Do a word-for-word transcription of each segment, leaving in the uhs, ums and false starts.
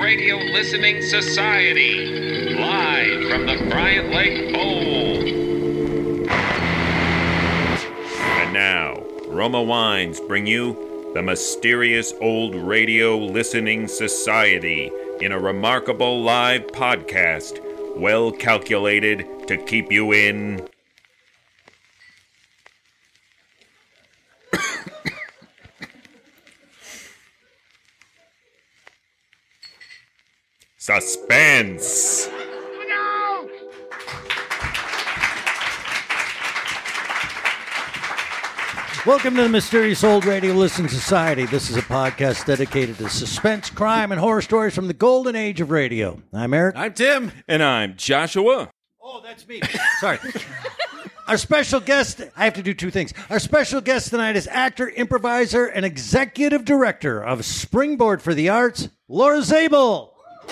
Radio Listening Society, live from the Bryant Lake Bowl. And now, Roma Wines bring you the Mysterious Old Radio Listening Society in a remarkable live podcast, well calculated to keep you in suspense. No! Welcome to the Mysterious Old Radio Listening Society. This is a podcast dedicated to suspense, crime, and horror stories from the golden age of radio. I'm Eric. I'm Tim. And I'm Joshua. Oh, that's me. Sorry. Our special guest, I have to do two things. Our special guest tonight is actor, improviser, and executive director of Springboard for the Arts, Laura Zabel.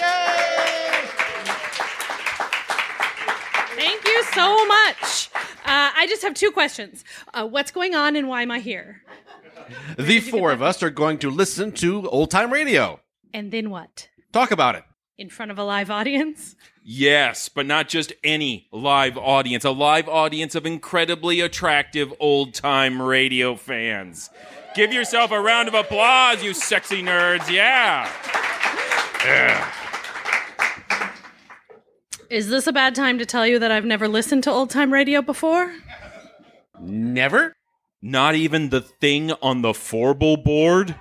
Thank you so much. Uh, I just have two questions. Uh, what's going on and why am I here? The four of us are going to listen to old-time radio. And then what? Talk about it. In front of a live audience? Yes, but not just any live audience. A live audience of incredibly attractive old-time radio fans. Give yourself a round of applause, you sexy nerds. Yeah. Yeah. Is this a bad time to tell you that I've never listened to old-time radio before? Never? Not even the thing on the Forble board?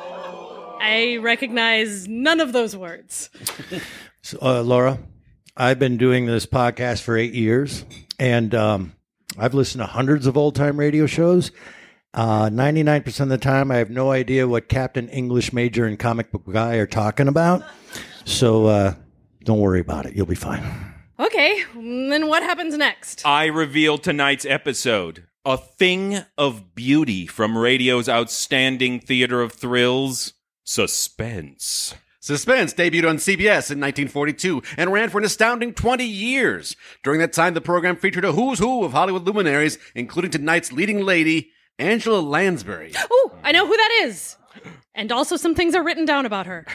I recognize none of those words. So, uh, Laura, I've been doing this podcast for eight years, and um, I've listened to hundreds of old-time radio shows. Uh, ninety-nine percent of the time, I have no idea what Captain English Major and Comic Book Guy are talking about. So uh, don't worry about it. You'll be fine. Okay, then what happens next? I reveal tonight's episode. A thing of beauty from radio's outstanding theater of thrills, Suspense. Suspense debuted on C B S in nineteen forty-two and ran for an astounding twenty years. During that time, the program featured a who's who of Hollywood luminaries, including tonight's leading lady, Angela Lansbury. Oh, I know who that is. And also some things are written down about her.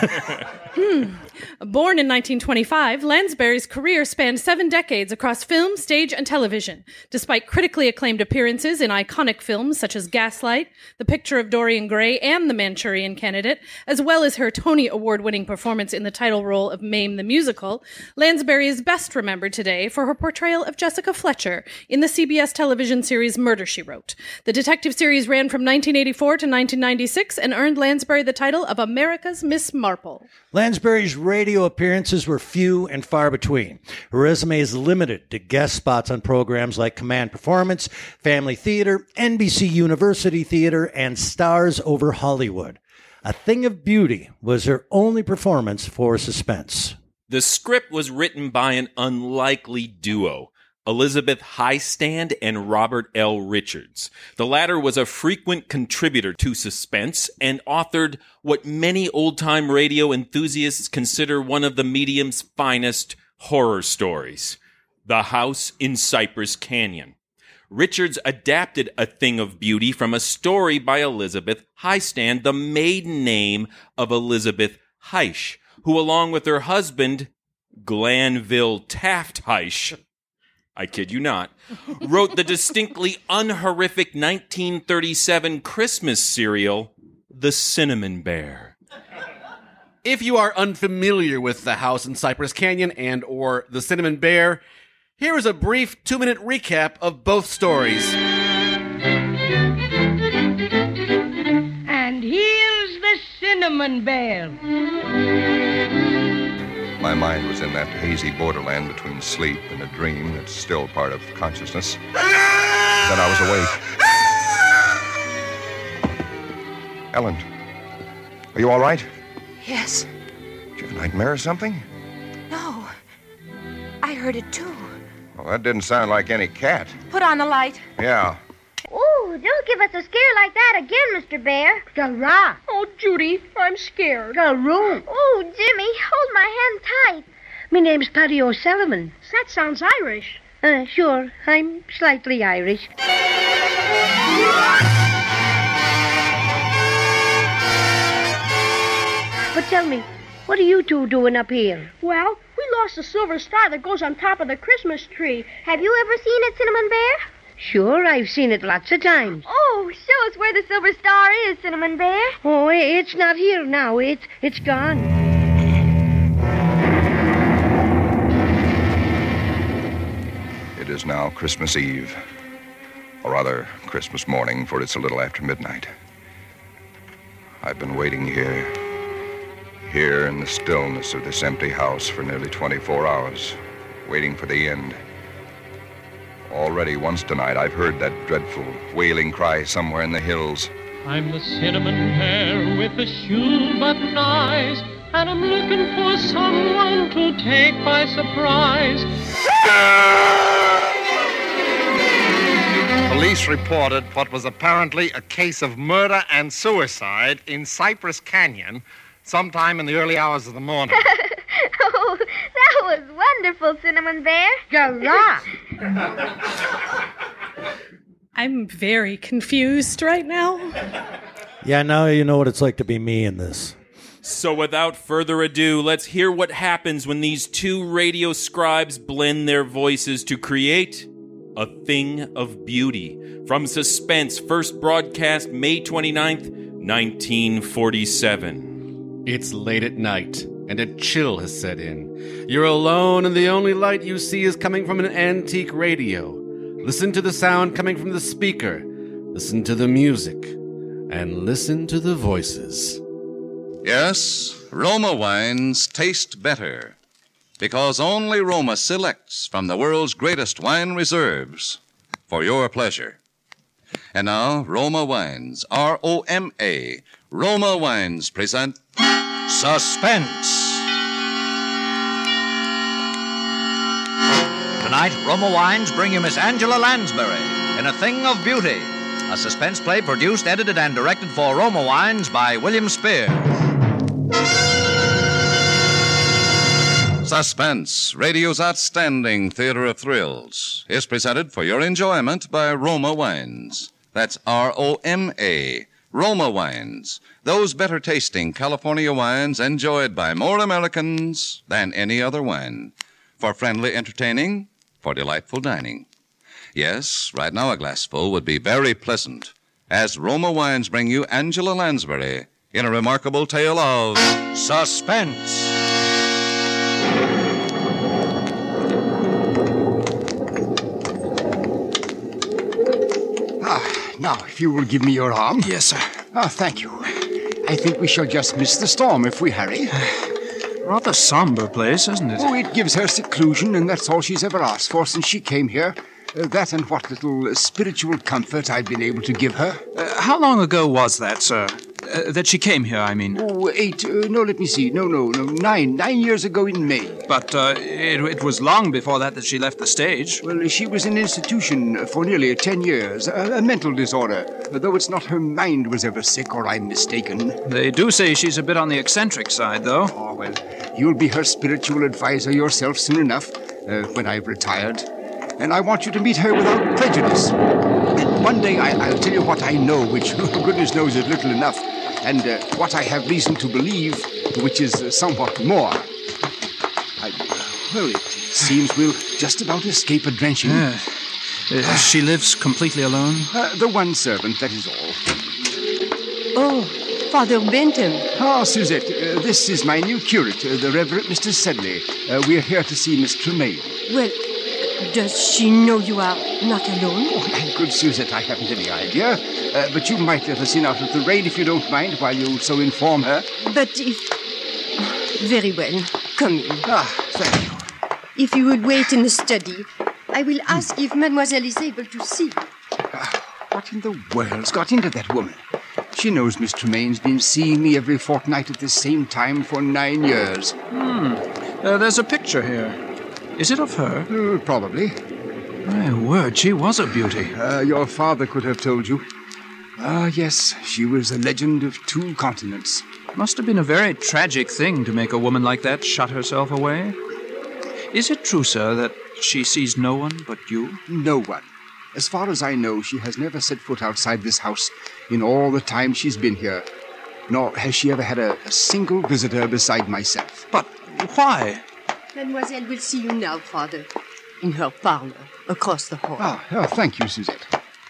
hmm. Born in nineteen twenty-five, Lansbury's career spanned seven decades across film, stage, and television. Despite critically acclaimed appearances in iconic films such as Gaslight, The Picture of Dorian Gray, and The Manchurian Candidate, as well as her Tony Award-winning performance in the title role of Mame the Musical, Lansbury is best remembered today for her portrayal of Jessica Fletcher in the C B S television series Murder, She Wrote. The detective series ran from nineteen eighty-four to nineteen ninety-six and earned Lansbury the title of America's Miss Marple. Lansbury's radio appearances were few and far between. Her resume is limited to guest spots on programs like Command Performance, Family Theater, N B C University Theater, and Stars Over Hollywood. A Thing of Beauty was her only performance for Suspense. The script was written by an unlikely duo, Elizabeth Highstand and Robert L. Richards. The latter was a frequent contributor to Suspense and authored what many old-time radio enthusiasts consider one of the medium's finest horror stories, The House in Cypress Canyon. Richards adapted A Thing of Beauty from a story by Elizabeth Highstand, the maiden name of Elizabeth Heish, who, along with her husband, Glanville Taft Heish, I kid you not, wrote the distinctly unhorrific nineteen thirty-seven Christmas serial, The Cinnamon Bear. If you are unfamiliar with The House in Cypress Canyon and or The Cinnamon Bear, here is a brief two-minute recap of both stories. And here's the Cinnamon Bear. My mind was in that hazy borderland between sleep and a dream that's still part of consciousness. Then I was awake. Ellen, are you all right? Yes. Did you have a nightmare or something? No. I heard it too. Well, that didn't sound like any cat. Put on the light. Yeah. Ooh, don't give us a scare like that again, Mister Bear. Garra. Oh, Judy, I'm scared. Garoo. Oh, Jimmy, hold my hand tight. My name's Paddy O'Sullivan. That sounds Irish. Uh, sure, I'm slightly Irish. But tell me, What are you two doing up here? Well, we lost the silver star that goes on top of the Christmas tree. Have you ever seen it, Cinnamon Bear? Sure, I've seen it lots of times. Oh, show us where the silver star is, Cinnamon Bear. Oh, it's not here now. It's it's gone. It is now Christmas Eve, or rather Christmas morning, for it's a little after midnight. I've been waiting here, here in the stillness of this empty house for nearly twenty-four hours, waiting for the end. Already once tonight I've heard that dreadful wailing cry somewhere in the hills. I'm the cinnamon bear with the shoe-button eyes, and I'm looking for someone to take by surprise. Police reported what was apparently a case of murder and suicide in Cypress Canyon sometime in the early hours of the morning. Oh, that was wonderful, Cinnamon Bear. Gala! I'm very confused right now. Yeah, now you know what it's like to be me in this. So without further ado, let's hear what happens when these two radio scribes blend their voices to create A Thing of Beauty. From Suspense, first broadcast May twenty-ninth, nineteen forty-seven. It's late at night, and a chill has set in. You're alone, and the only light you see is coming from an antique radio. Listen to the sound coming from the speaker. Listen to the music. And listen to the voices. Yes, Roma wines taste better, because only Roma selects from the world's greatest wine reserves for your pleasure. And now, Roma Wines, R O M A, Roma Wines present Suspense. Tonight, Roma Wines bring you Miss Angela Lansbury in A Thing of Beauty, a suspense play produced, edited, and directed for Roma Wines by William Spears. Suspense, radio's outstanding theater of thrills, is presented for your enjoyment by Roma Wines. That's R O M A, Roma Wines. Those better-tasting California wines enjoyed by more Americans than any other wine. For friendly entertaining, for delightful dining. Yes, right now a glassful would be very pleasant, as Roma Wines bring you Angela Lansbury in a remarkable tale of suspense. Ah, now, if you will give me your arm. Yes, sir. Ah, thank you. I think we shall just miss the storm if we hurry. Rather somber place, isn't it? Oh, it gives her seclusion, and that's all she's ever asked for since she came here. Uh, that and what little uh, spiritual comfort I've been able to give her. Uh, how long ago was that, sir? Uh, that she came here, I mean. Oh, eight. Uh, no, let me see. No, no, no. Nine. Nine years ago in May. But uh, it, it was long before that that she left the stage. Well, she was in an institution for nearly ten years. A, a mental disorder. Though it's not her mind was ever sick, or I'm mistaken. They do say she's a bit on the eccentric side, though. Oh, well, you'll be her spiritual advisor yourself soon enough, uh, when I've retired. And I want you to meet her without prejudice. One day I, I'll tell you what I know, which goodness knows is little enough, and uh, what I have reason to believe, which is uh, somewhat more. I, well, it seems we'll just about escape a drenching. Yeah. Uh, she lives completely alone? Uh, the one servant, that is all. Oh, Father Bentham. Ah, Suzette, uh, this is my new curate, uh, the Reverend Mister Sedley. Uh, we're here to see Miss Tremaine. Well, does she know you are not alone? Oh, my good Suzette, I haven't any idea. Uh, but you might let us in out of the rain if you don't mind, while you so inform her. But if... Very well. Come in. Ah, thank you. If you would wait in the study, I will ask if Mademoiselle is able to see. Ah, what in the world's got into that woman? She knows Miss Tremaine's been seeing me every fortnight at the same time for nine years. Hmm. Uh, there's a picture here. Is it of her? Uh, probably. My word, she was a beauty. Uh, your father could have told you. Ah, yes, she was a legend of two continents. Must have been a very tragic thing to make a woman like that shut herself away. Is it true, sir, that she sees no one but you? No one. As far as I know, she has never set foot outside this house in all the time she's been here. nor has she ever had a, a single visitor beside myself. But why? Mademoiselle will see you now, Father, in her parlor, across the hall. Ah, oh, thank you, Suzette.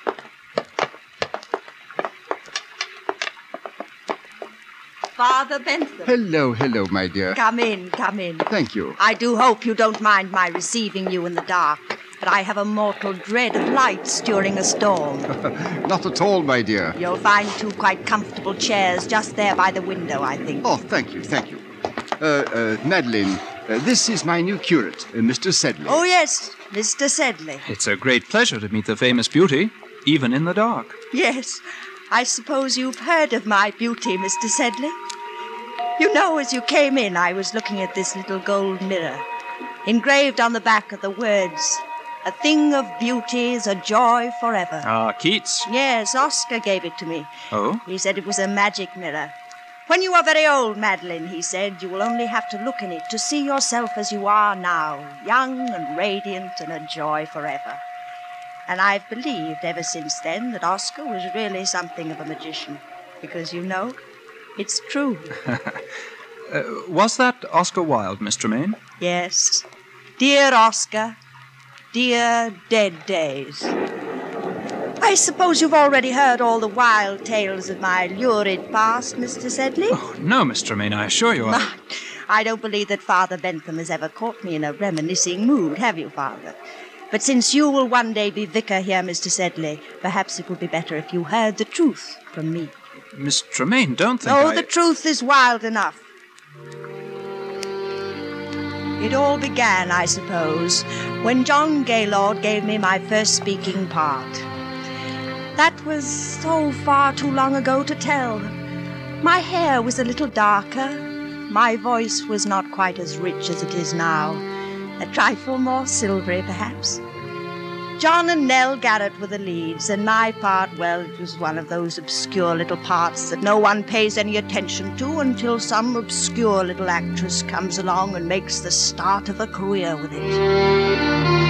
Father Bentham. Hello, hello, my dear. Come in, come in. Thank you. I do hope you don't mind my receiving you in the dark, but I have a mortal dread of lights during a storm. Not at all, my dear. You'll find two quite comfortable chairs just there by the window, I think. Oh, thank you, thank you. Uh, uh, Madeline, uh, this is my new curate, uh, Mister Sedley. Oh, yes, Mister Sedley. It's a great pleasure to meet the famous beauty, even in the dark. Yes, I suppose you've heard of my beauty, Mister Sedley. You know, as you came in, I was looking at this little gold mirror, engraved on the back of the words, "A thing of beauty is a joy forever." Ah, Keats. Yes, Oscar gave it to me. Oh? He said it was a magic mirror. When you are very old, Madeline, he said, you will only have to look in it to see yourself as you are now, young and radiant and a joy forever. And I've believed ever since then that Oscar was really something of a magician, because, you know, it's true. uh, was that Oscar Wilde, Miss Tremaine? Yes. Dear Oscar, dear dead days. I suppose you've already heard all the wild tales of my lurid past, Mister Sedley? Oh, no, Miss Tremaine, I assure you I... I don't believe that Father Bentham has ever caught me in a reminiscing mood, have you, Father? But since you will one day be vicar here, Mister Sedley, perhaps it would be better if you heard the truth from me. Miss Tremaine, don't think No, I... the truth is wild enough. It all began, I suppose, when John Gaylord gave me my first speaking part. That was so far too long ago to tell. My hair was a little darker. My voice was not quite as rich as it is now. A trifle more silvery, perhaps. John and Nell Garrett were the leads, and my part, well, it was one of those obscure little parts that no one pays any attention to until some obscure little actress comes along and makes the start of a career with it.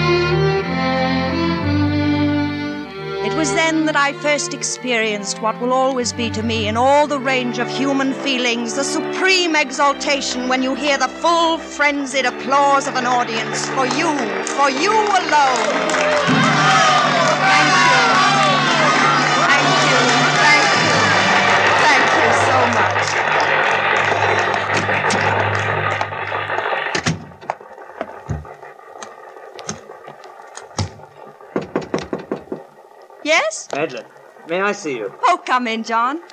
It was then that I first experienced what will always be to me in all the range of human feelings, the supreme exaltation when you hear the full frenzied applause of an audience for you, for you alone. Thank you. Thank you. Thank you. Thank you so much. Yes? Madeline, may I see you? Oh, come in, John.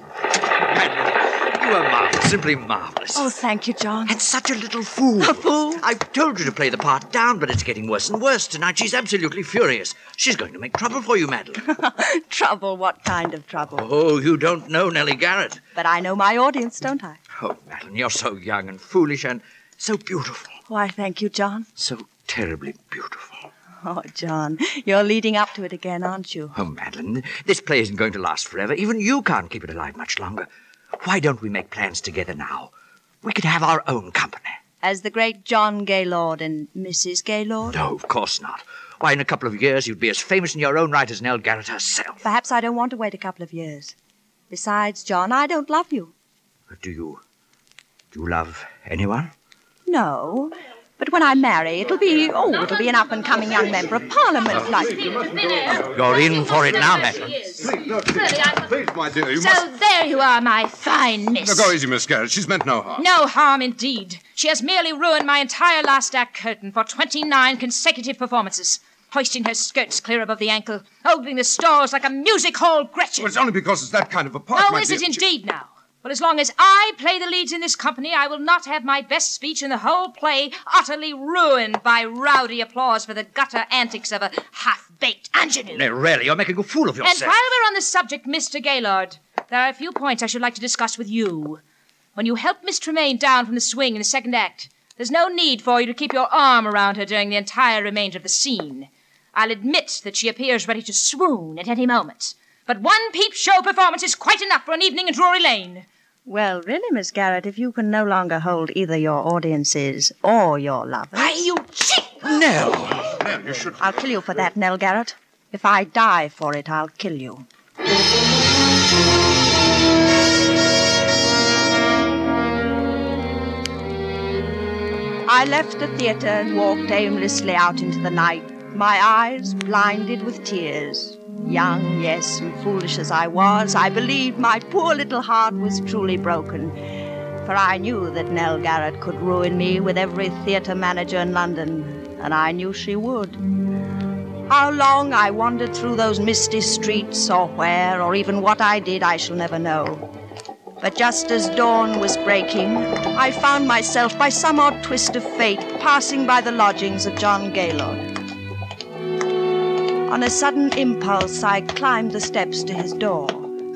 You are marvelous, simply marvelous. Oh, thank you, John. And such a little fool. A fool? I've told you to play the part down, but it's getting worse and worse tonight. She's absolutely furious. She's going to make trouble for you, Madeline. Trouble? What kind of trouble? Oh, you don't know Nellie Garrett. But I know my audience, don't I? Oh, Madeline, you're so young and foolish and so beautiful. Why, thank you, John. So terribly beautiful. Oh, John, you're leading up to it again, aren't you? Oh, Madeline, this play isn't going to last forever. Even you can't keep it alive much longer. Why don't we make plans together now? We could have our own company. As the great John Gaylord and Missus Gaylord? No, of course not. Why, in a couple of years, you'd be as famous in your own right as Nell Garrett herself. Perhaps I don't want to wait a couple of years. Besides, John, I don't love you. Do you... do you love anyone? No. But when I marry, it'll be, oh, it'll be an up-and-coming young member of Parliament, like... You're in for it now, Madeline. Please, no, please, my dear, you so must... there you are, my fine miss. Now, go easy, Miss Garrett. She's meant no harm. No harm, indeed. She has merely ruined my entire last act curtain for twenty-nine consecutive performances, hoisting her skirts clear above the ankle, opening the stalls like a music hall Gretchen. Well, it's only because it's that kind of a part, Oh, my is dear. it indeed now? Well, as long as I play the leads in this company, I will not have my best speech in the whole play utterly ruined by rowdy applause for the gutter antics of a half-baked ingenue. No, really, you're making a fool of yourself. And while we're on the subject, Mister Gaylord, there are a few points I should like to discuss with you. When you help Miss Tremaine down from the swing in the second act, there's no need for you to keep your arm around her during the entire remainder of the scene. I'll admit that she appears ready to swoon at any moment, but one peep show performance is quite enough for an evening in Drury Lane. Well, really, Miss Garrett, if you can no longer hold either your audiences or your lovers... Why, you cheat! No. Nell, you should... I'll kill you for that, Nell Garrett. If I die for it, I'll kill you. I left the theatre and walked aimlessly out into the night, my eyes blinded with tears. Young, yes, and foolish as I was, I believed my poor little heart was truly broken, for I knew that Nell Garrett could ruin me with every theatre manager in London, and I knew she would. How long I wandered through those misty streets, or where, or even what I did, I shall never know. But just as dawn was breaking, I found myself, by some odd twist of fate, passing by the lodgings of John Gaylord. On a sudden impulse, I climbed the steps to his door.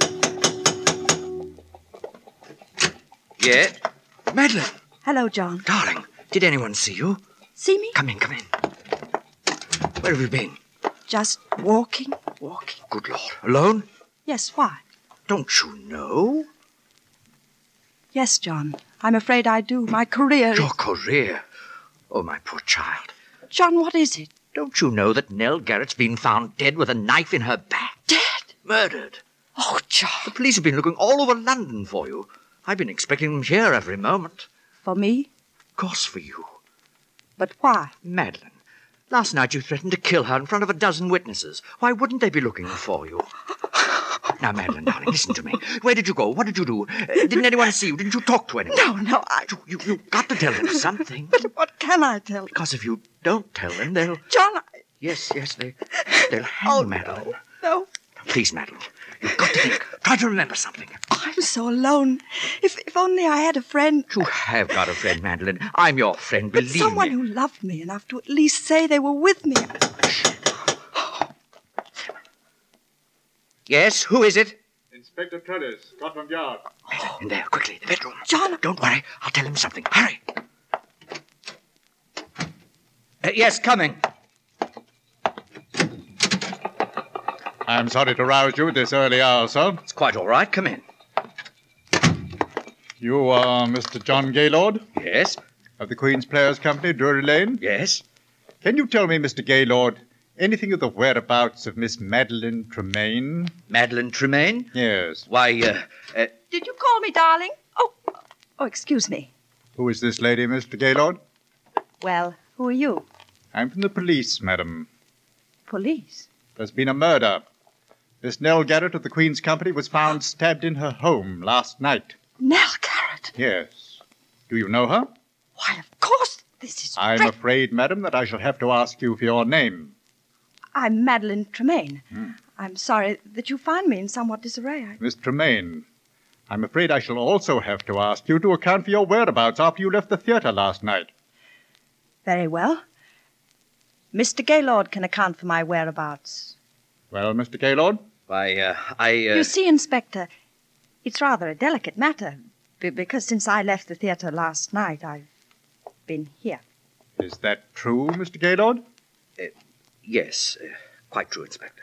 Yeah? Madeline! Hello, John. Darling, did anyone see you? See me? Come in, come in. Where have you been? Just walking, walking. Good Lord. Alone? Yes, why? Don't you know? Yes, John. I'm afraid I do. My career Your is... career? Oh, my poor child. John, what is it? Don't you know that Nell Garrett's been found dead with a knife in her back? Dead? Murdered. Oh, John. The police have been looking all over London for you. I've been expecting them here every moment. For me? Of course for you. But why? Madeline, last night you threatened to kill her in front of a dozen witnesses. Why wouldn't they be looking for you? Now, Madeline, darling, listen to me. Where did you go? What did you do? Uh, didn't anyone see you? Didn't you talk to anyone? No, no, I... You, you, you've got to tell them something. But what can I tell? Because if you don't tell them, they'll... John, I... Yes, yes, they, they'll hang Oh, Madeline. No. Please, Madeline, you've got to think. Try to remember something. I'm so alone. If if only I had a friend. You have got a friend, Madeline. I'm your friend, But believe someone me. who loved me enough to at least say they were with me. Yes, who is it? Inspector Trellis, Scotland Yard. In there, quickly, the bedroom. John. Don't worry, I'll tell him something. Hurry. Uh, yes, coming. I'm sorry to rouse you at this early hour, sir. It's quite all right. Come in. You are Mister John Gaylord? Yes. Of the Queen's Players Company, Drury Lane? Yes. Can you tell me, Mister Gaylord, anything of the whereabouts of Miss Madeline Tremaine? Madeline Tremaine? Yes. Why, uh, uh, Did you call me darling? Oh, oh, excuse me. Who is this lady, Mister Gaylord? Well, who are you? I'm from the police, madam. Police? There's been a murder. Miss Nell Garrett of the Queen's Company was found stabbed in her home last night. Nell Garrett? Yes. Do you know her? Why, of course. This is I'm dread- afraid, madam, that I shall have to ask you for your name. I'm Madeline Tremaine. Hmm. I'm sorry that you find me in somewhat disarray. I... Miss Tremaine, I'm afraid I shall also have to ask you to account for your whereabouts after you left the theatre last night. Very well. Mister Gaylord can account for my whereabouts. Well, Mister Gaylord? Why, uh, I, uh... You see, Inspector, it's rather a delicate matter, b- because since I left the theatre last night, I've been here. Is that true, Mister Gaylord? Uh, yes, uh, quite true, Inspector.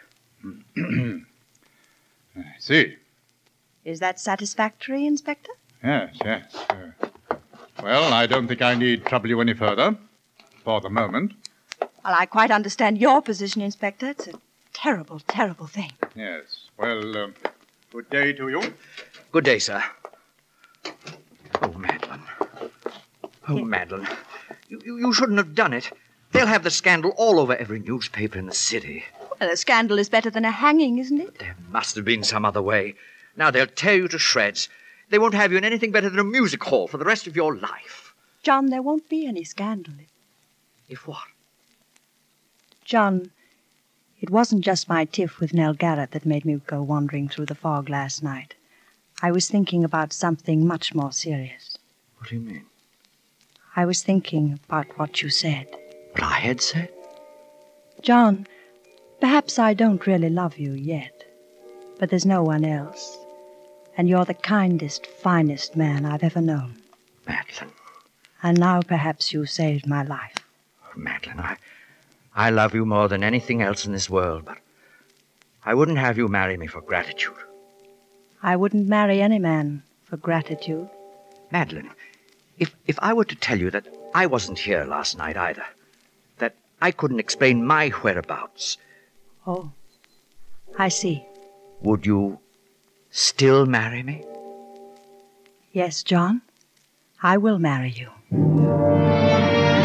I see. Is that satisfactory, Inspector? Yes, yes. Uh, well, I don't think I need trouble you any further, for the moment. Well, I quite understand your position, Inspector. It's a terrible, terrible thing. Yes. Well, um, good day to you. Good day, sir. Oh, Madeline. Oh, Madeline. You, you, you shouldn't have done it. They'll have the scandal all over every newspaper in the city. Well, a scandal is better than a hanging, isn't it? There must have been some other way. Now they'll tear you to shreds. They won't have you in anything better than a music hall for the rest of your life. John, there won't be any scandal. If what? John, it wasn't just my tiff with Nell Garrett that made me go wandering through the fog last night. I was thinking about something much more serious. What do you mean? I was thinking about what you said. What I had said? John, perhaps I don't really love you yet, but there's no one else. And you're the kindest, finest man I've ever known. Madeline. And now perhaps you saved my life. Oh, Madeline, I, I love you more than anything else in this world, but I wouldn't have you marry me for gratitude. I wouldn't marry any man for gratitude. Madeline, if, if I were to tell you that I wasn't here last night either, that I couldn't explain my whereabouts... Oh, I see. Would you still marry me? Yes, John, I will marry you.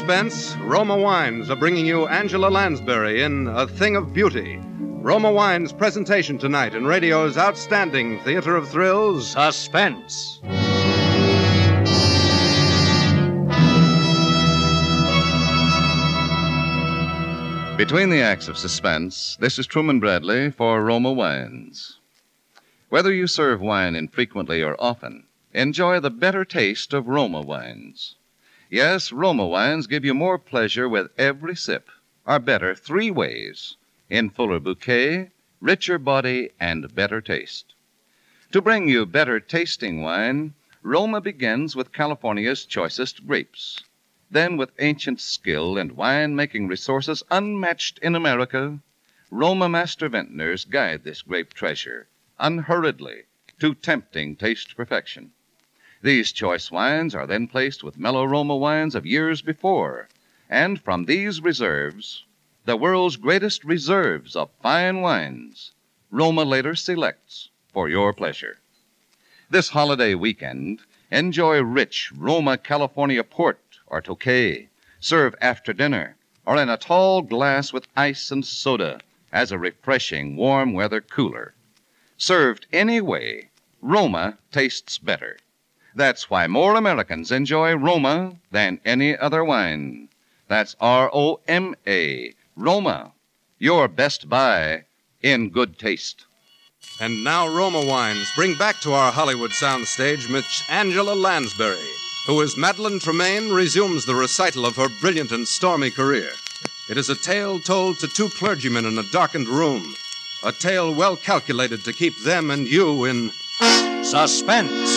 suspense, Roma Wines are bringing you Angela Lansbury in A Thing of Beauty. Roma Wines' presentation tonight in radio's outstanding theater of thrills, Suspense. Between the acts of suspense, this is Truman Bradley for Roma Wines. Whether you serve wine infrequently or often, enjoy the better taste of Roma Wines. Yes, Roma Wines give you more pleasure with every sip, are better three ways, in fuller bouquet, richer body, and better taste. To bring you better tasting wine, Roma begins with California's choicest grapes. Then, with ancient skill and wine-making resources unmatched in America, Roma master vintners guide this grape treasure unhurriedly to tempting taste perfection. These choice wines are then placed with mellow Roma wines of years before, and from these reserves, the world's greatest reserves of fine wines, Roma later selects for your pleasure. This holiday weekend, enjoy rich Roma California port or Tokay, serve after dinner, or in a tall glass with ice and soda as a refreshing warm weather cooler. Served any way, Roma tastes better. That's why more Americans enjoy Roma than any other wine. That's R O M A, Roma, your best buy in good taste. And now Roma Wines bring back to our Hollywood soundstage Miss Angela Lansbury, who as Madeline Tremaine resumes the recital of her brilliant and stormy career. It is a tale told to two clergymen in a darkened room, a tale well calculated to keep them and you in suspense.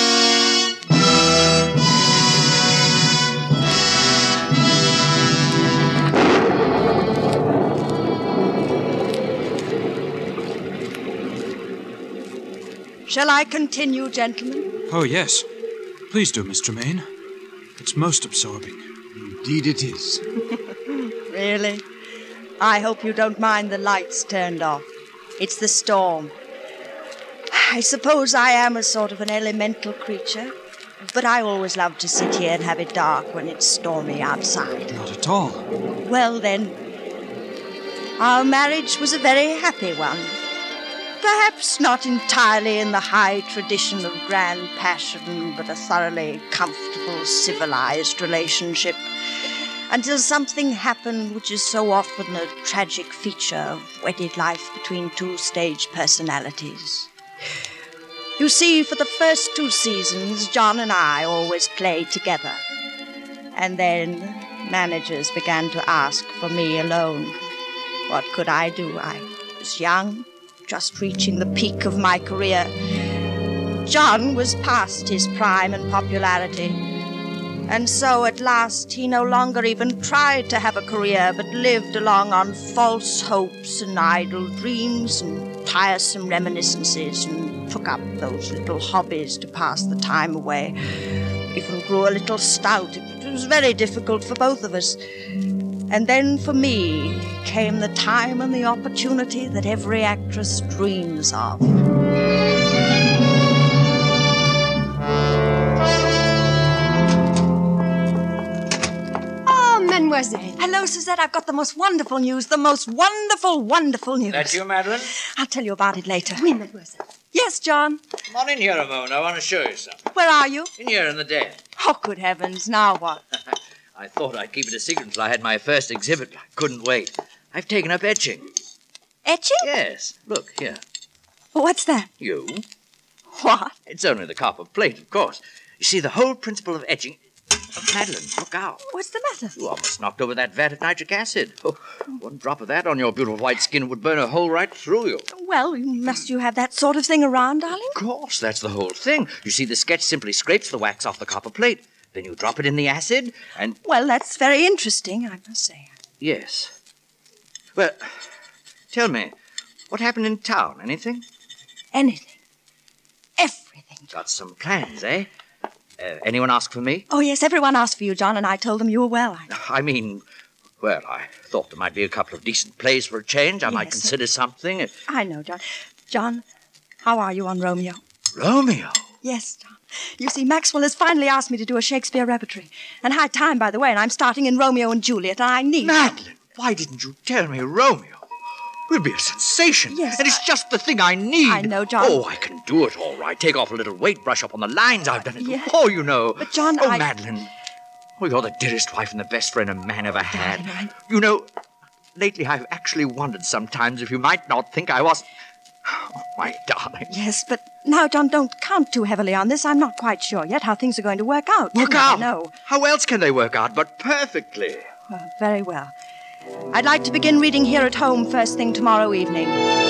Shall I continue, gentlemen? Oh, yes. Please do, Miss Tremaine. It's most absorbing. Indeed it is. Really? I hope you don't mind the lights turned off. It's the storm. I suppose I am a sort of an elemental creature, but I always love to sit here and have it dark when it's stormy outside. Not at all. Well, then, our marriage was a very happy one. Perhaps not entirely in the high tradition of grand passion, but a thoroughly comfortable, civilized relationship, until something happened which is so often a tragic feature of wedded life between two stage personalities. You see, for the first two seasons, John and I always played together. And then managers began to ask for me alone. What could I do? I was young, just reaching the peak of my career. John was past his prime and popularity. And so at last he no longer even tried to have a career, but lived along on false hopes and idle dreams and tiresome reminiscences, and took up those little hobbies to pass the time away. Even grew a little stout. It was very difficult for both of us. And then for me came the time and the opportunity that every actress dreams of. Oh, mademoiselle. Hello, Suzette. I've got the most wonderful news. The most wonderful, wonderful news. That you, Madeline? I'll tell you about it later. Oui, mademoiselle. Yes, John? Come on in here a moment. I want to show you something. Where are you? In here in the den. Oh, good heavens. Now what? I thought I'd keep it a secret until I had my first exhibit. I couldn't wait. I've taken up etching. Etching? Yes. Look, here. What's that? You. What? It's only the copper plate, of course. You see, the whole principle of etching... Oh, Madeline, look out. What's the matter? You almost knocked over that vat of nitric acid. Oh, one drop of that on your beautiful white skin would burn a hole right through you. Well, must you have that sort of thing around, darling? Of course, that's the whole thing. You see, the sketch simply scrapes the wax off the copper plate. Then you drop it in the acid, and... Well, that's very interesting, I must say. Yes. Well, tell me, what happened in town? Anything? Anything. Everything. Got some plans, eh? Uh, anyone ask for me? Oh, yes, everyone asked for you, John, and I told them you were well. I mean, well, I thought there might be a couple of decent plays for a change. I Yes, might consider something. I know, John. John, how are you on Romeo? Romeo? Yes, John. You see, Maxwell has finally asked me to do a Shakespeare repertory. And high time, by the way, and I'm starting in Romeo and Juliet, and I need... Madeline, why didn't you tell me Romeo? It would be a sensation. Yes, and it's just the thing I need. I know, John. Oh, I can do it all right. Take off a little weight, brush up on the lines. I've done it Yeah. before, you know. But, John, oh, I... Madeline. Oh, you're the dearest wife and the best friend a man ever had. Darling, You know, lately I've actually wondered sometimes if you might not think I was... Oh, my darling. Yes, but now, John, don't count too heavily on this. I'm not quite sure yet how things are going to work out. Work You out? never know. How else can they work out but perfectly? Well, very well. I'd like to begin reading here at home first thing tomorrow evening.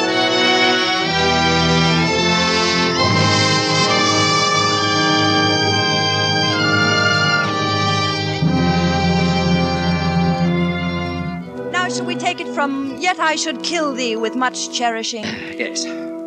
Now, shall we take it from, yet I should kill thee with much cherishing? Yes.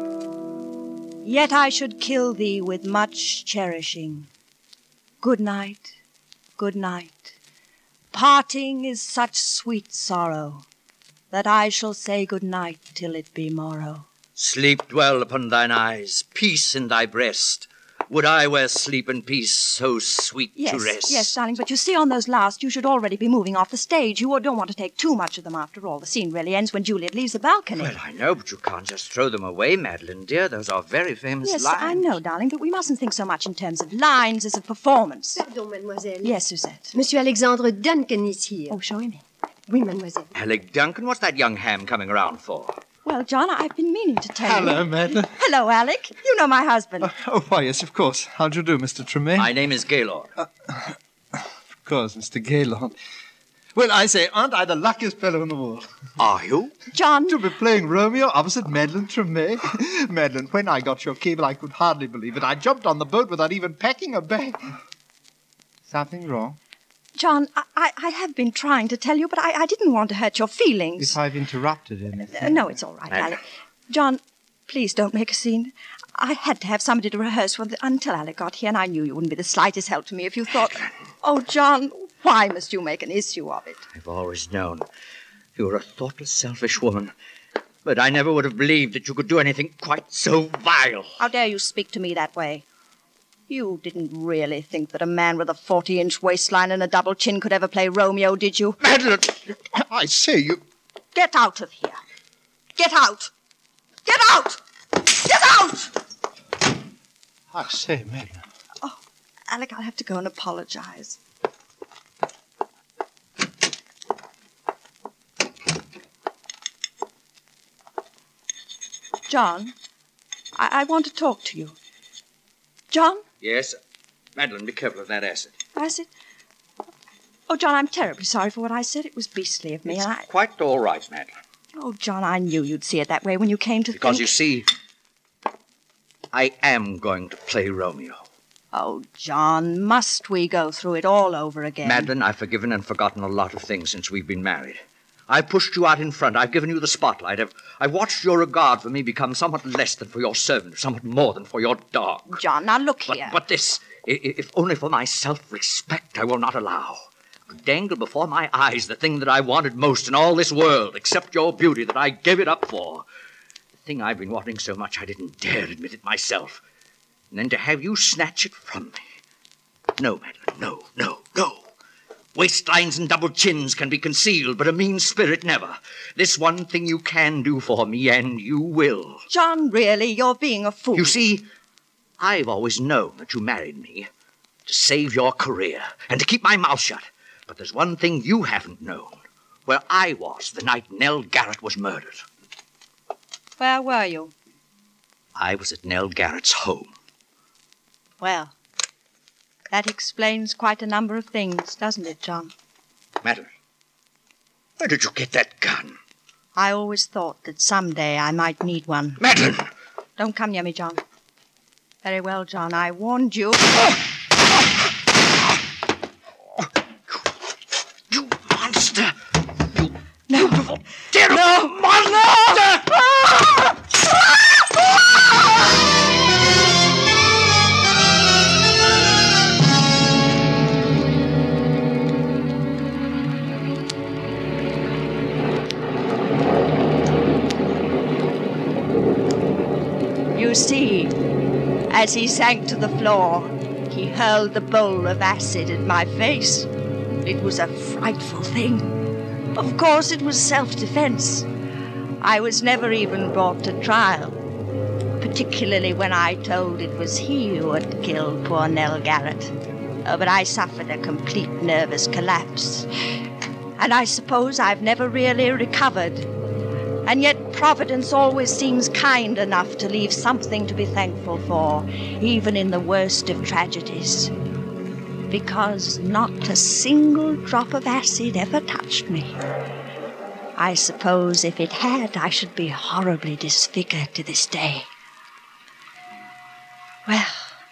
Yet I should kill thee with much cherishing. Good night, good night. Parting is such sweet sorrow, that I shall say good night till it be morrow. Sleep dwell upon thine eyes, peace in thy breast. Would I were sleep and peace so sweet Yes, to rest. yes, darling, but you see on those last, you should already be moving off the stage. You don't want to take too much of them after all. The scene really ends when Juliet leaves the balcony. Well, I know, but you can't just throw them away, Madeline, dear. Those are very famous Yes, lines. I know, darling, but we mustn't think so much in terms of lines as of performance. Pardon, mademoiselle. Yes, Suzette. Monsieur Alexandre Duncan is here. Oh, show him in. Oui, mademoiselle. Alec Duncan, what's that young ham coming around for? Well, John, I've been meaning to tell Hello, you. Madeline. Hello, Alec. You know my husband. Oh, why, yes, of course. How do you do, Mister Tremaine? My name is Gaylord. Uh, of course, Mister Gaylord. Well, I say, aren't I the luckiest fellow in the world? Are you? John. To be playing Romeo opposite Madeline Tremaine. Madeline, when I got your cable, I could hardly believe it. I jumped on the boat without even packing a bag. Something wrong? John, I, I, I have been trying to tell you, but I, I didn't want to hurt your feelings. If I've interrupted anything. Uh, no, it's all right, Alec. John, please don't make a scene. I had to have somebody to rehearse with until Alec got here, and I knew you wouldn't be the slightest help to me if you thought... Oh, John, why must you make an issue of it? I've always known you were a thoughtless, selfish woman. But I never would have believed that you could do anything quite so vile. How dare you speak to me that way? You didn't really think that a man with a forty-inch waistline and a double chin could ever play Romeo, did you? Madeline! I say, you... Get out of here. Get out! Get out! Get out! I say, Madeline. Oh, Alec, I'll have to go and apologize. John, I, I want to talk to you. John? Yes? Madeline, be careful of that acid. Acid? Oh, John, I'm terribly sorry for what I said. It was beastly of me, It's and I... quite all right, Madeline. Oh, John, I knew you'd see it that way when you came to Because think... you see, I am going to play Romeo. Oh, John, must we go through it all over again? Madeline, I've forgiven and forgotten a lot of things since we've been married. I've pushed you out in front. I've given you the spotlight. I've, I've watched your regard for me become somewhat less than for your servant, somewhat more than for your dog. John, now look But, here. but this, i- if only for my self-respect, I will not allow. To dangle before my eyes the thing that I wanted most in all this world, except your beauty, that I gave it up for. The thing I've been wanting so much I didn't dare admit it myself. And then to have you snatch it from me. No, Madeline, no, no, no. Waistlines and double chins can be concealed, but a mean spirit never. This one thing you can do for me, and you will. John, really, you're being a fool. You see, I've always known that you married me to save your career and to keep my mouth shut. But there's one thing you haven't known. Where I was the night Nell Garrett was murdered. Where were you? I was at Nell Garrett's home. Well, that explains quite a number of things, doesn't it, John? Madeline, where did you get that gun? I always thought that someday I might need one. Madeline! Don't come near me, John. Very well, John, I warned you. You monster! You no. beautiful, terrible no. monster! No. You see, As he sank to the floor, he hurled the bowl of acid at my face. It was a frightful thing. Of course, it was self-defense. I was never even brought to trial, particularly when I told it was he who had killed poor Nell Garrett. Oh, but I suffered a complete nervous collapse. And I suppose I've never really recovered. And yet Providence always seems kind enough to leave something to be thankful for, even in the worst of tragedies. Because not a single drop of acid ever touched me. I suppose if it had, I should be horribly disfigured to this day. Well,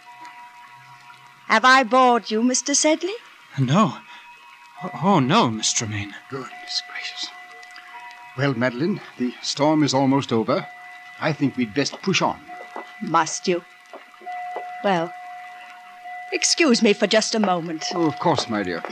have I bored you, Mister Sedley? No. Oh, no, Miss Tremaine. Goodness gracious. Well, Madeline, the storm is almost over. I think we'd best push on. Must you? Well, excuse me for just a moment. Oh, of course, my dear.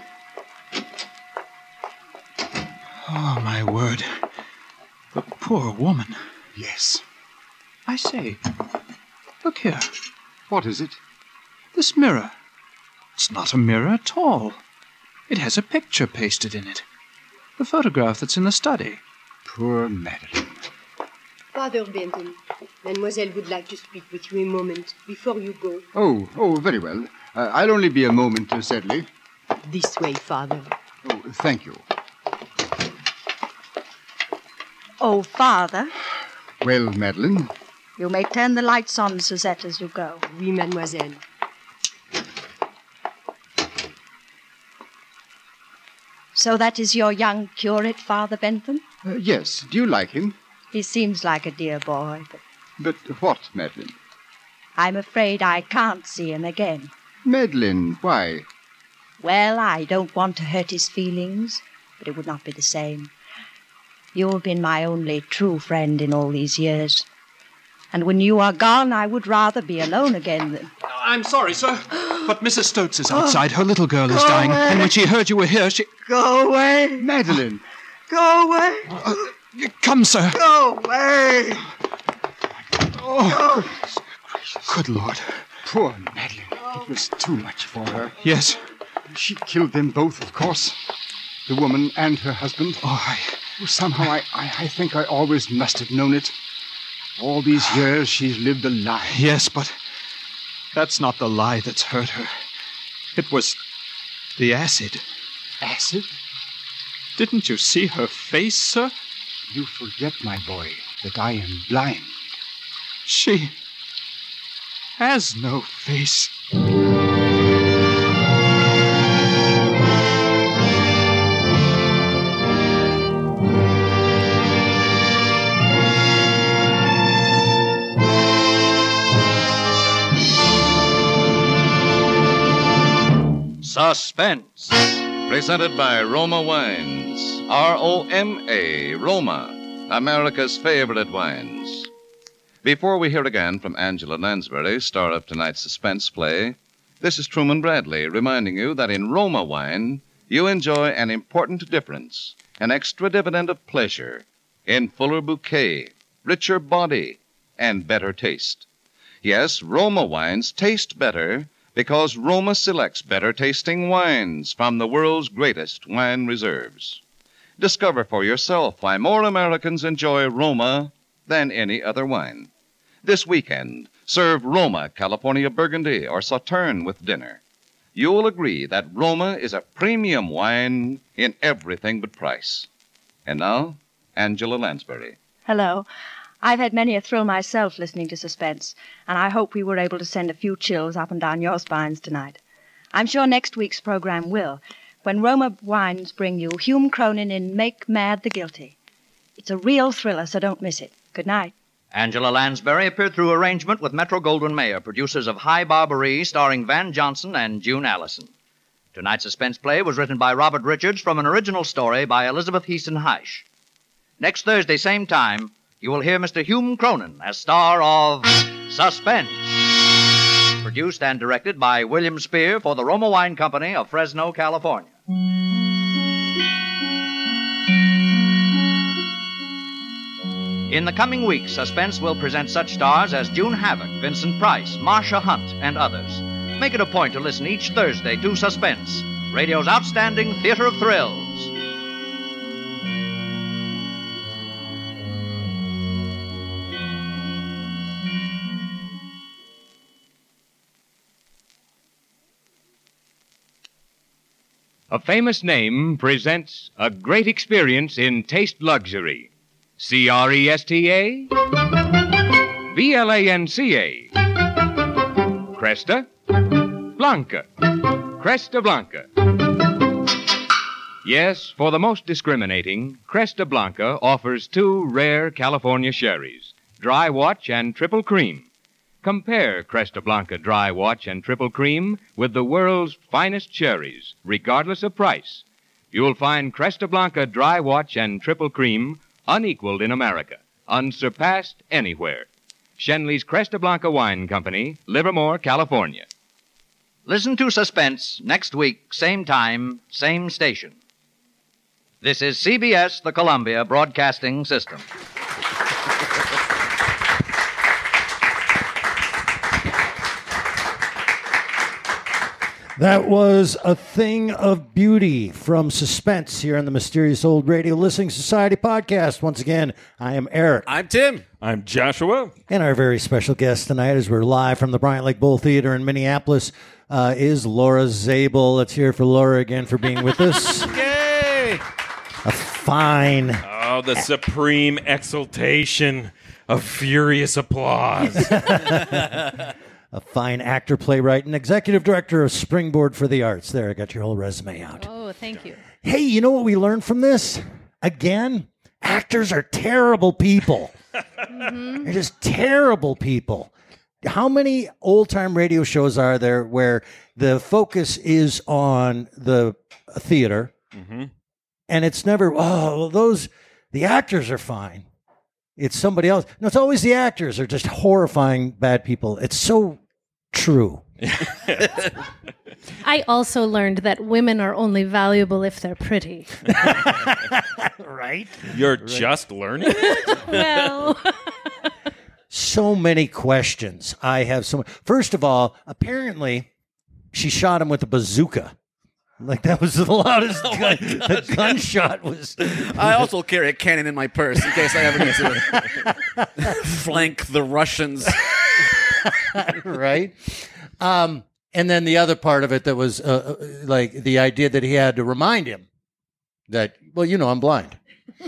Oh, my word. The poor woman. Yes. I say, look here. What is it? This mirror. It's not a mirror at all. It has a picture pasted in it. The photograph that's in the study. Poor Madeline. Father Benton, Mademoiselle would like to speak with you a moment before you go. Oh, oh, very well. Uh, I'll only be a moment, uh, Sedley. This way, Father. Oh, thank you. Oh, Father. Well, Madeline. You may turn the lights on, Suzette, as you go. Oui, Mademoiselle. So that is your young curate, Father Bentham? Uh, yes. Do you like him? He seems like a dear boy, but... But what, Madeline? I'm afraid I can't see him again. Madeline, why? Well, I don't want to hurt his feelings, but it would not be the same. You've been my only true friend in all these years. And when you are gone, I would rather be alone again than... I'm sorry, sir, but Missus Stoats is outside. Her little girl is dying, and when she heard you were here, she... Go away. Madeline. Go away. Uh, come, sir. Go away. Oh, good Lord. Poor Madeline. It was too much for her. Yes. She killed them both, of course. The woman and her husband. Oh, I... Somehow I, I, I think I always must have known it. All these years she's lived a lie. Yes, but that's not the lie that's hurt her. It was the acid. Acid? Didn't you see her face, sir? You forget, my boy, that I am blind. She has no face. Suspense. Presented by Roma Wines. R O M A, Roma, America's favorite wines. Before we hear again from Angela Lansbury, star of tonight's suspense play, this is Truman Bradley reminding you that in Roma Wine, you enjoy an important difference, an extra dividend of pleasure, in fuller bouquet, richer body, and better taste. Yes, Roma wines taste better because Roma selects better-tasting wines from the world's greatest wine reserves. Discover for yourself why more Americans enjoy Roma than any other wine. This weekend, serve Roma California Burgundy or Sauterne with dinner. You'll agree that Roma is a premium wine in everything but price. And now, Angela Lansbury. Hello. I've had many a thrill myself listening to Suspense, and I hope we were able to send a few chills up and down your spines tonight. I'm sure next week's program will, when Roma Wines bring you Hume Cronin in Make Mad the Guilty. It's a real thriller, so don't miss it. Good night. Angela Lansbury appeared through arrangement with Metro-Goldwyn-Mayer, producers of High Barbaree, starring Van Johnson and June Allison. Tonight's suspense play was written by Robert Richards from an original story by Elizabeth Heaston Heisch. Next Thursday, same time, you will hear Mister Hume Cronin as star of Suspense. Produced and directed by William Spear for the Roma Wine Company of Fresno, California. In the coming weeks, Suspense will present such stars as June Havoc, Vincent Price, Marcia Hunt, and others. Make it a point to listen each Thursday to Suspense, radio's outstanding theater of thrills. A famous name presents a great experience in taste luxury. C R E S T A? B L A N C A. Cresta Blanca. Cresta Blanca. Yes, for the most discriminating, Cresta Blanca offers two rare California sherries, Dry Watch and Triple Cream. Compare Cresta Blanca Dry Watch and Triple Cream with the world's finest sherries, regardless of price. You'll find Cresta Blanca Dry Watch and Triple Cream unequaled in America, unsurpassed anywhere. Shenley's Cresta Blanca Wine Company, Livermore, California. Listen to Suspense next week, same time, same station. This is C B S, the Columbia Broadcasting System. That was A Thing of Beauty from Suspense here on the Mysterious Old Radio Listening Society podcast. Once again, I am Eric. I'm Tim. I'm Joshua. And our very special guest tonight, as we're live from the Bryant Lake Bowl Theater in Minneapolis, uh, is Laura Zabel. Let's hear it for Laura again for being with us. Yay! A fine... Oh, the supreme exultation of furious applause. A fine actor, playwright, and executive director of Springboard for the Arts. There, I got your whole resume out. Oh, thank you. Hey, you know what we learned from this? Again, actors are terrible people. Mm-hmm. They're just terrible people. How many old-time radio shows are there where the focus is on the theater, mm-hmm. and it's never, oh, well, those, the actors are fine. It's somebody else. No, it's always the actors are just horrifying bad people. It's so true. I also learned that women are only valuable if they're pretty. Right? You're right. Just learning it? Well... So many questions. I have so. First of all, apparently, she shot him with a bazooka. Like, that was the loudest oh gun. The gunshot was. I also carry a cannon in my purse in case I ever need to flank the Russians. Right? Um, and then the other part of it that was uh, like the idea that he had to remind him that, well, you know, I'm blind.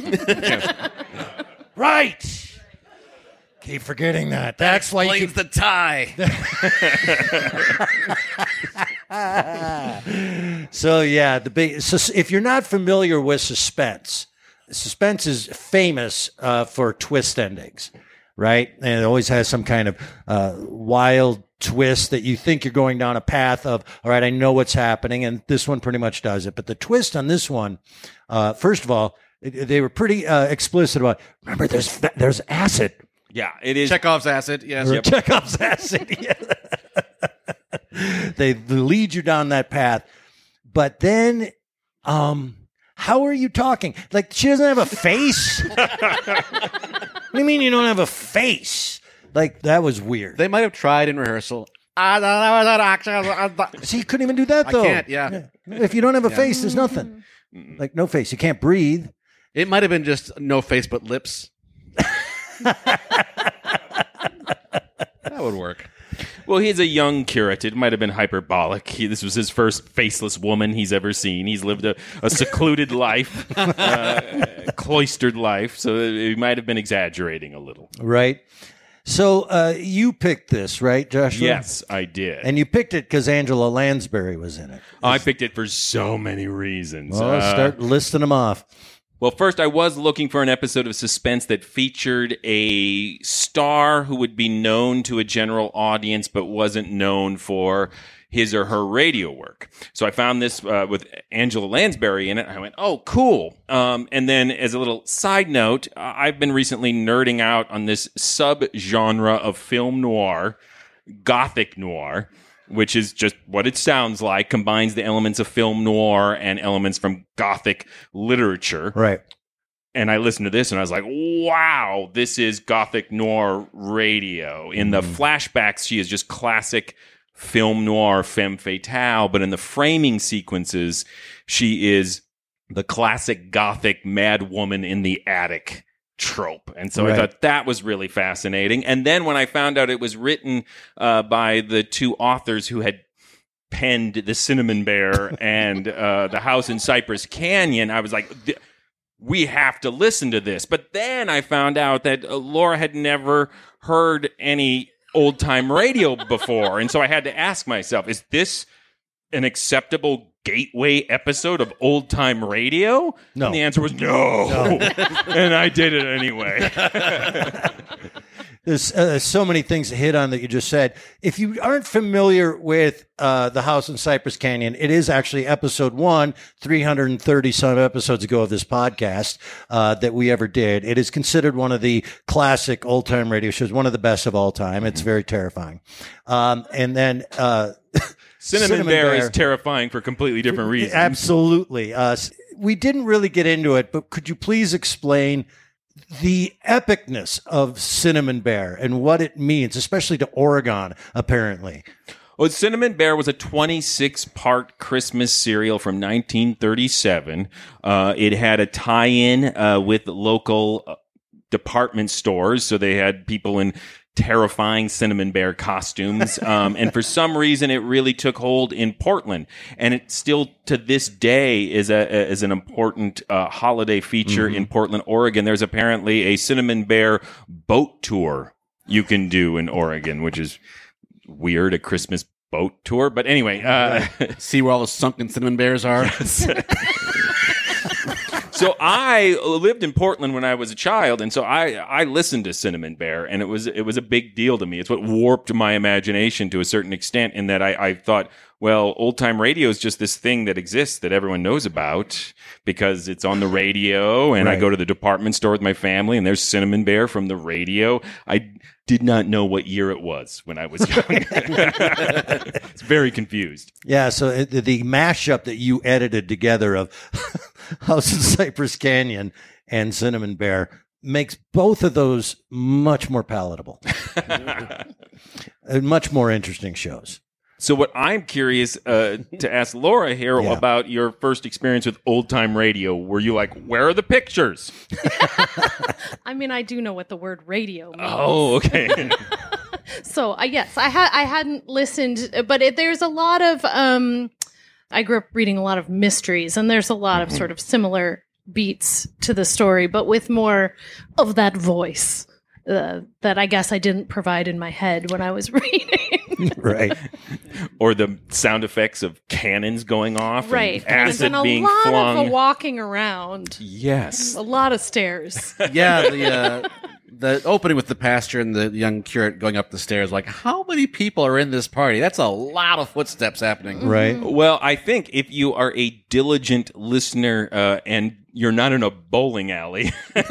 Right. Keep forgetting that. That's that why you keep... the tie. So yeah, the big. So if you're not familiar with Suspense, Suspense is famous uh, for twist endings, right? And it always has some kind of uh, wild twist that you think you're going down a path of. All right, I know what's happening, and this one pretty much does it. But the twist on this one, uh, first of all, it, they were pretty uh, explicit about. Remember, there's there's acid. Yeah, it is. Chekhov's acid, yes. Yep. Chekhov's acid, yeah. They lead you down that path. But then, um, how are you talking? Like, she doesn't have a face? What do you mean you don't have a face? Like, that was weird. They might have tried in rehearsal. See, you couldn't even do that, though. I can't, yeah. yeah. If you don't have a yeah. face, there's nothing. Like, no face. You can't breathe. It might have been just no face but lips. That would work. Well, he's a young curate. It might have been hyperbolic. He, this was his first faceless woman he's ever seen. He's lived a, a secluded life, uh, cloistered life, so he might have been exaggerating a little. Right. So uh, you picked this, right, Joshua? Yes, I did. And you picked it because Angela Lansbury was in it. Oh, I picked it for so many reasons. Well, uh, start listing them off. Well, first, I was looking for an episode of Suspense that featured a star who would be known to a general audience but wasn't known for his or her radio work. So I found this uh, with Angela Lansbury in it. I went, oh, cool. Um, and then as a little side note, I've been recently nerding out on this sub-genre of film noir, gothic noir, which is just what it sounds like, combines the elements of film noir and elements from Gothic literature. Right. and I listened to this, and I was like, wow, this is Gothic noir radio. In the flashbacks, she is just classic film noir femme fatale, but in the framing sequences, she is the classic Gothic mad woman in the attic trope. And so Right. I thought that was really fascinating. And then when I found out it was written uh, by the two authors who had penned The Cinnamon Bear and uh, The House in Cypress Canyon, I was like, we have to listen to this. But then I found out that uh, Laura had never heard any old-time radio before. And so I had to ask myself, is this an acceptable gateway episode of old-time radio? No. And the answer was no. No. And I did it anyway. There's uh, so many things to hit on that you just said. If you aren't familiar with uh, The House in Cypress Canyon, it is actually episode one, three hundred thirty some episodes ago of this podcast uh, that we ever did. It is considered one of the classic old time radio shows, one of the best of all time. It's very terrifying. Um, and then uh, Cinnamon, Cinnamon Bear, Bear is terrifying for completely different reasons. Absolutely. Uh, we didn't really get into it, but could you please explain the epicness of Cinnamon Bear and what it means, especially to Oregon, apparently? Well, Cinnamon Bear was a twenty-six part Christmas serial from nineteen thirty-seven. Uh, it had a tie-in uh, with local uh, department stores, so they had people in terrifying Cinnamon Bear costumes. Um, and for some reason, it really took hold in Portland. And it still, to this day, is a, a is an important uh, holiday feature Mm-hmm. in Portland, Oregon. There's apparently a Cinnamon Bear boat tour you can do in Oregon, which is weird, a Christmas boat tour. But anyway. Uh, See where all the sunken cinnamon bears are? So I lived in Portland when I was a child, and so I, I listened to Cinnamon Bear, and it was it was a big deal to me. It's what warped my imagination to a certain extent, in that I, I thought, well, old time radio is just this thing that exists that everyone knows about because it's on the radio, and Right. I go to the department store with my family, and there's Cinnamon Bear from the radio. I did not know what year it was when I was young. It's very confused. Yeah, so it, the mashup that you edited together of House in Cypress Canyon and Cinnamon Bear makes both of those much more palatable. And much more interesting shows. So what I'm curious uh, to ask Laura here Yeah. about your first experience with old time radio. Were you like, where are the pictures? I mean, I do know what the word radio means. Oh, okay. So, uh, yes, I had I hadn't listened, but it, there's a lot of. Um, I grew up reading a lot of mysteries, and there's a lot of sort of similar beats to the story, but with more of that voice uh, that I guess I didn't provide in my head when I was reading. Right. Or the sound effects of cannons going off, Right. and acid and a being lot flung. of a walking around. Yes. A lot of stairs. Yeah, the uh, the opening with the pastor and the young curate going up the stairs. Like, how many people are in this party? That's a lot of footsteps happening. Right. Well, I think if you are a diligent listener uh, and you're not in a bowling alley,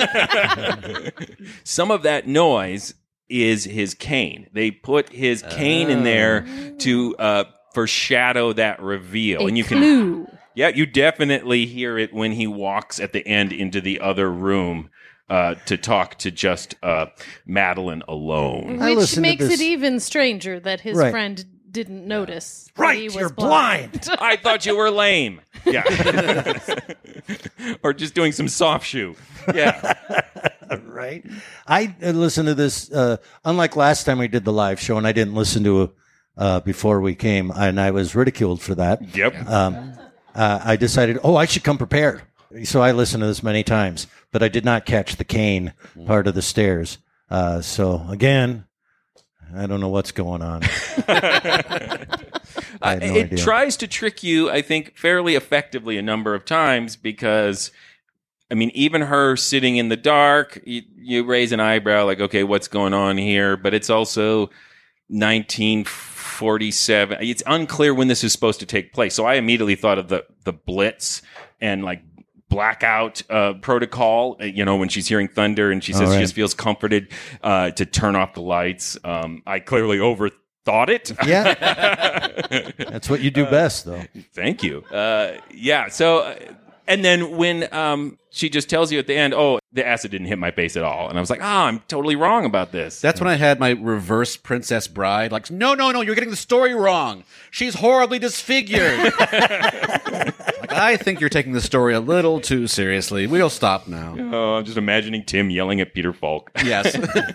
some of that noise is his cane. They put his cane in there to uh, foreshadow that reveal, A and you clue. can, yeah, you definitely hear it when he walks at the end into the other room uh, to talk to just uh, Madeline alone. I Which listened to makes this- it even stranger that his Right. friend didn't notice. that Right, he was you're blind. I thought you were lame. Yeah. Or just doing some soft shoe. Yeah. Right. I uh, listened to this, uh, unlike last time we did the live show, and I didn't listen to it uh, before we came, and I was ridiculed for that. Yep. Um, uh, I decided, oh, I should come prepared. So I listened to this many times, but I did not catch the cane part of the stairs. Uh, so again, I don't know what's going on. I had no it idea. tries to trick you, I think, fairly effectively a number of times because, I mean, even her sitting in the dark, you, you raise an eyebrow like, okay, what's going on here? But it's also nineteen forty-seven. It's unclear when this is supposed to take place. So I immediately thought of the, the Blitz and like blackout uh, protocol, uh, you know, when she's hearing thunder and she says All right. she just feels comforted uh, to turn off the lights. Um, I clearly overthought it. Yeah. That's what you do best, though. Thank you. Uh, yeah. So, uh, and then when um, she just tells you at the end, oh, the acid didn't hit my face at all. And I was like, ah, oh, I'm totally wrong about this. That's when I had my reverse Princess Bride. Like, no, no, no, you're getting the story wrong. She's horribly disfigured. Like, I think you're taking the story a little too seriously. We'll stop now. Oh, I'm just imagining Tim yelling at Peter Falk. Yes.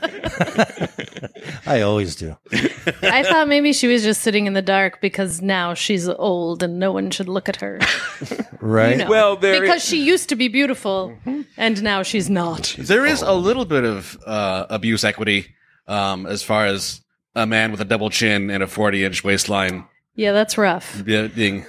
I always do. I thought maybe she was just sitting in the dark because now she's old and no one should look at her. Right. You know, Well, there because she used to be beautiful and now she's not. There is a little bit of uh, abuse equity um, as far as a man with a double chin and a forty-inch waistline Yeah, that's rough. be- being...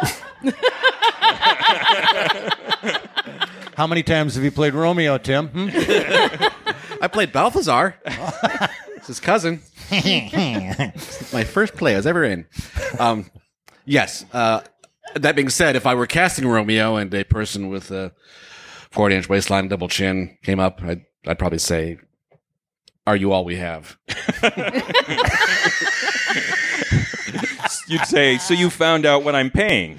How many times have you played Romeo, Tim? Hmm? I played Balthazar. It's his cousin. It's my first play I was ever in. Um, yes. Uh, that being said, if I were casting Romeo and a person with a forty-inch waistline, double chin came up, I'd, I'd probably say, "Are you all we have?" You'd say, so you found out what I'm paying.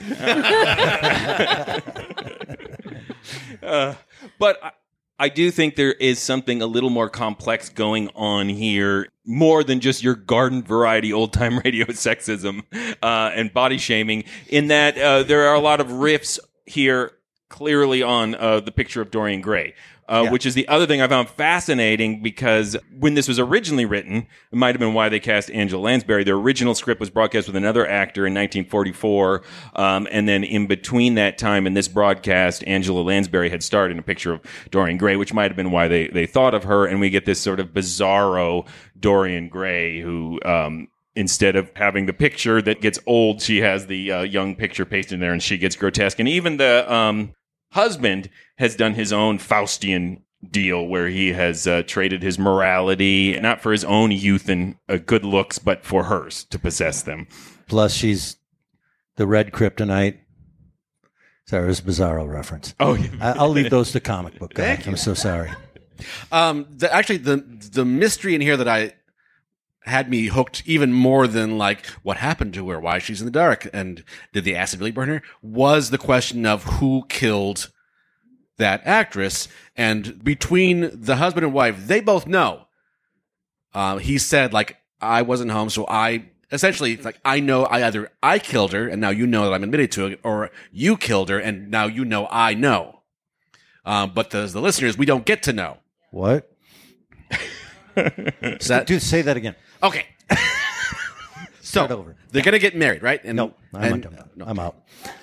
uh, but I, I do think there is something a little more complex going on here, more than just your garden variety old-time radio sexism uh, and body shaming, in that uh, there are a lot of riffs here clearly on uh, the picture of Dorian Gray. Uh, Yeah. Which is the other thing I found fascinating, because when this was originally written, it might have been why they cast Angela Lansbury. The original script was broadcast with another actor in nineteen forty-four, um, and then in between that time and this broadcast, Angela Lansbury had starred in a picture of Dorian Gray, which might have been why they, they thought of her, and we get this sort of bizarro Dorian Gray who... Um, Instead of having the picture that gets old, she has the uh, young picture pasted in there, and she gets grotesque. And even the um, husband has done his own Faustian deal, where he has uh, traded his morality, not for his own youth and uh, good looks, but for hers to possess them. Plus, she's the red kryptonite. Sorry, it was a Bizarro reference. Oh, yeah. I, I'll leave those to comic book guy. Thank you. I'm so sorry. Um, the, actually, the the mystery in here that I had me hooked even more than like what happened to her, why she's in the dark, and did the acid really burn her, was the question of who killed that actress. And between the husband and wife, they both know. Uh, he said, like, I wasn't home, so I essentially, like, I know I either I killed her, and now you know that I'm admitted to it, or you killed her, and now you know I know. Um, but the the listeners, we don't get to know. What? Is that, Dude, say that again. Okay. So, Start over. they're going to get married, right? And, No, I'm, and, done. I'm out.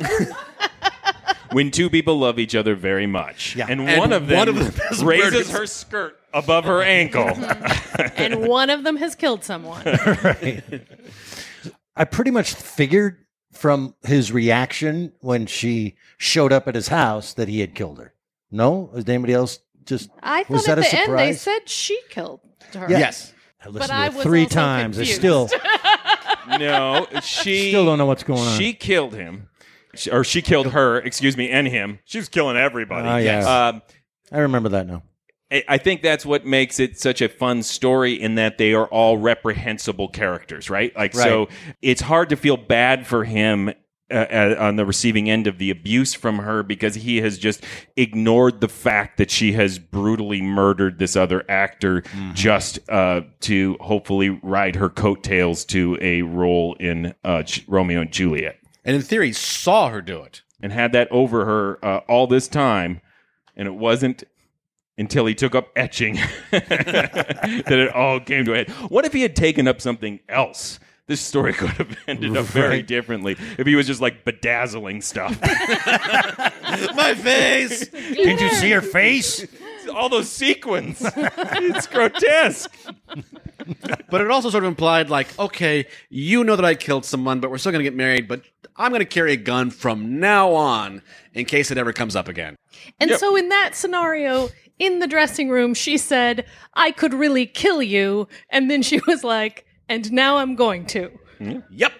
When two people love each other very much, Yeah. and, And one of them, one of them has raises murdered- her skirt above her ankle. And one of them has killed someone. Right. I pretty much figured from his reaction when she showed up at his house that he had killed her. No? Was anybody else just... I was thought that at a the end they surprise? said she killed her. Yeah. Yes. I listened But I to it was three also times. I confused. still No, she still don't know what's going on. She killed him, She- or she killed her. Excuse me, and him. She was killing everybody. Ah, yeah. Um, I remember that now. I I think that's what makes it such a fun story, in that they are all reprehensible characters, right? Like, Right. so it's hard to feel bad for him uh, uh, on the receiving end of the abuse from her, because he has just ignored the fact that she has brutally murdered this other actor just uh, to hopefully ride her coattails to a role in uh, J- Romeo and Juliet. And in theory, saw her do it. And had that over her uh, all this time, and it wasn't until he took up etching that it all came to a head. What if he had taken up something else? This story could have ended up very Right. differently if he was just like bedazzling stuff. My face! Did you see her face? All those sequins. It's grotesque. But it also sort of implied, like, okay, you know that I killed someone, but we're still going to get married, but I'm going to carry a gun from now on in case it ever comes up again. And Yep. so in that scenario, in the dressing room, she said, I could really kill you. And then she was like, and now I'm going to. Yep.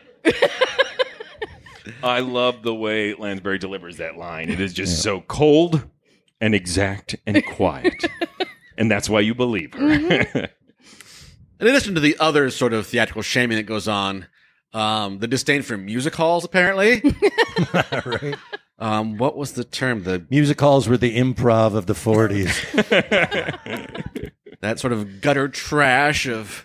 I love the way Lansbury delivers that line. It is just so cold and exact and quiet. And that's why you believe her. In addition to the other sort of theatrical shaming that goes on, um, the disdain for music halls, apparently. Right. Um, what was the term? The music halls were the improv of the forties. That sort of gutter trash of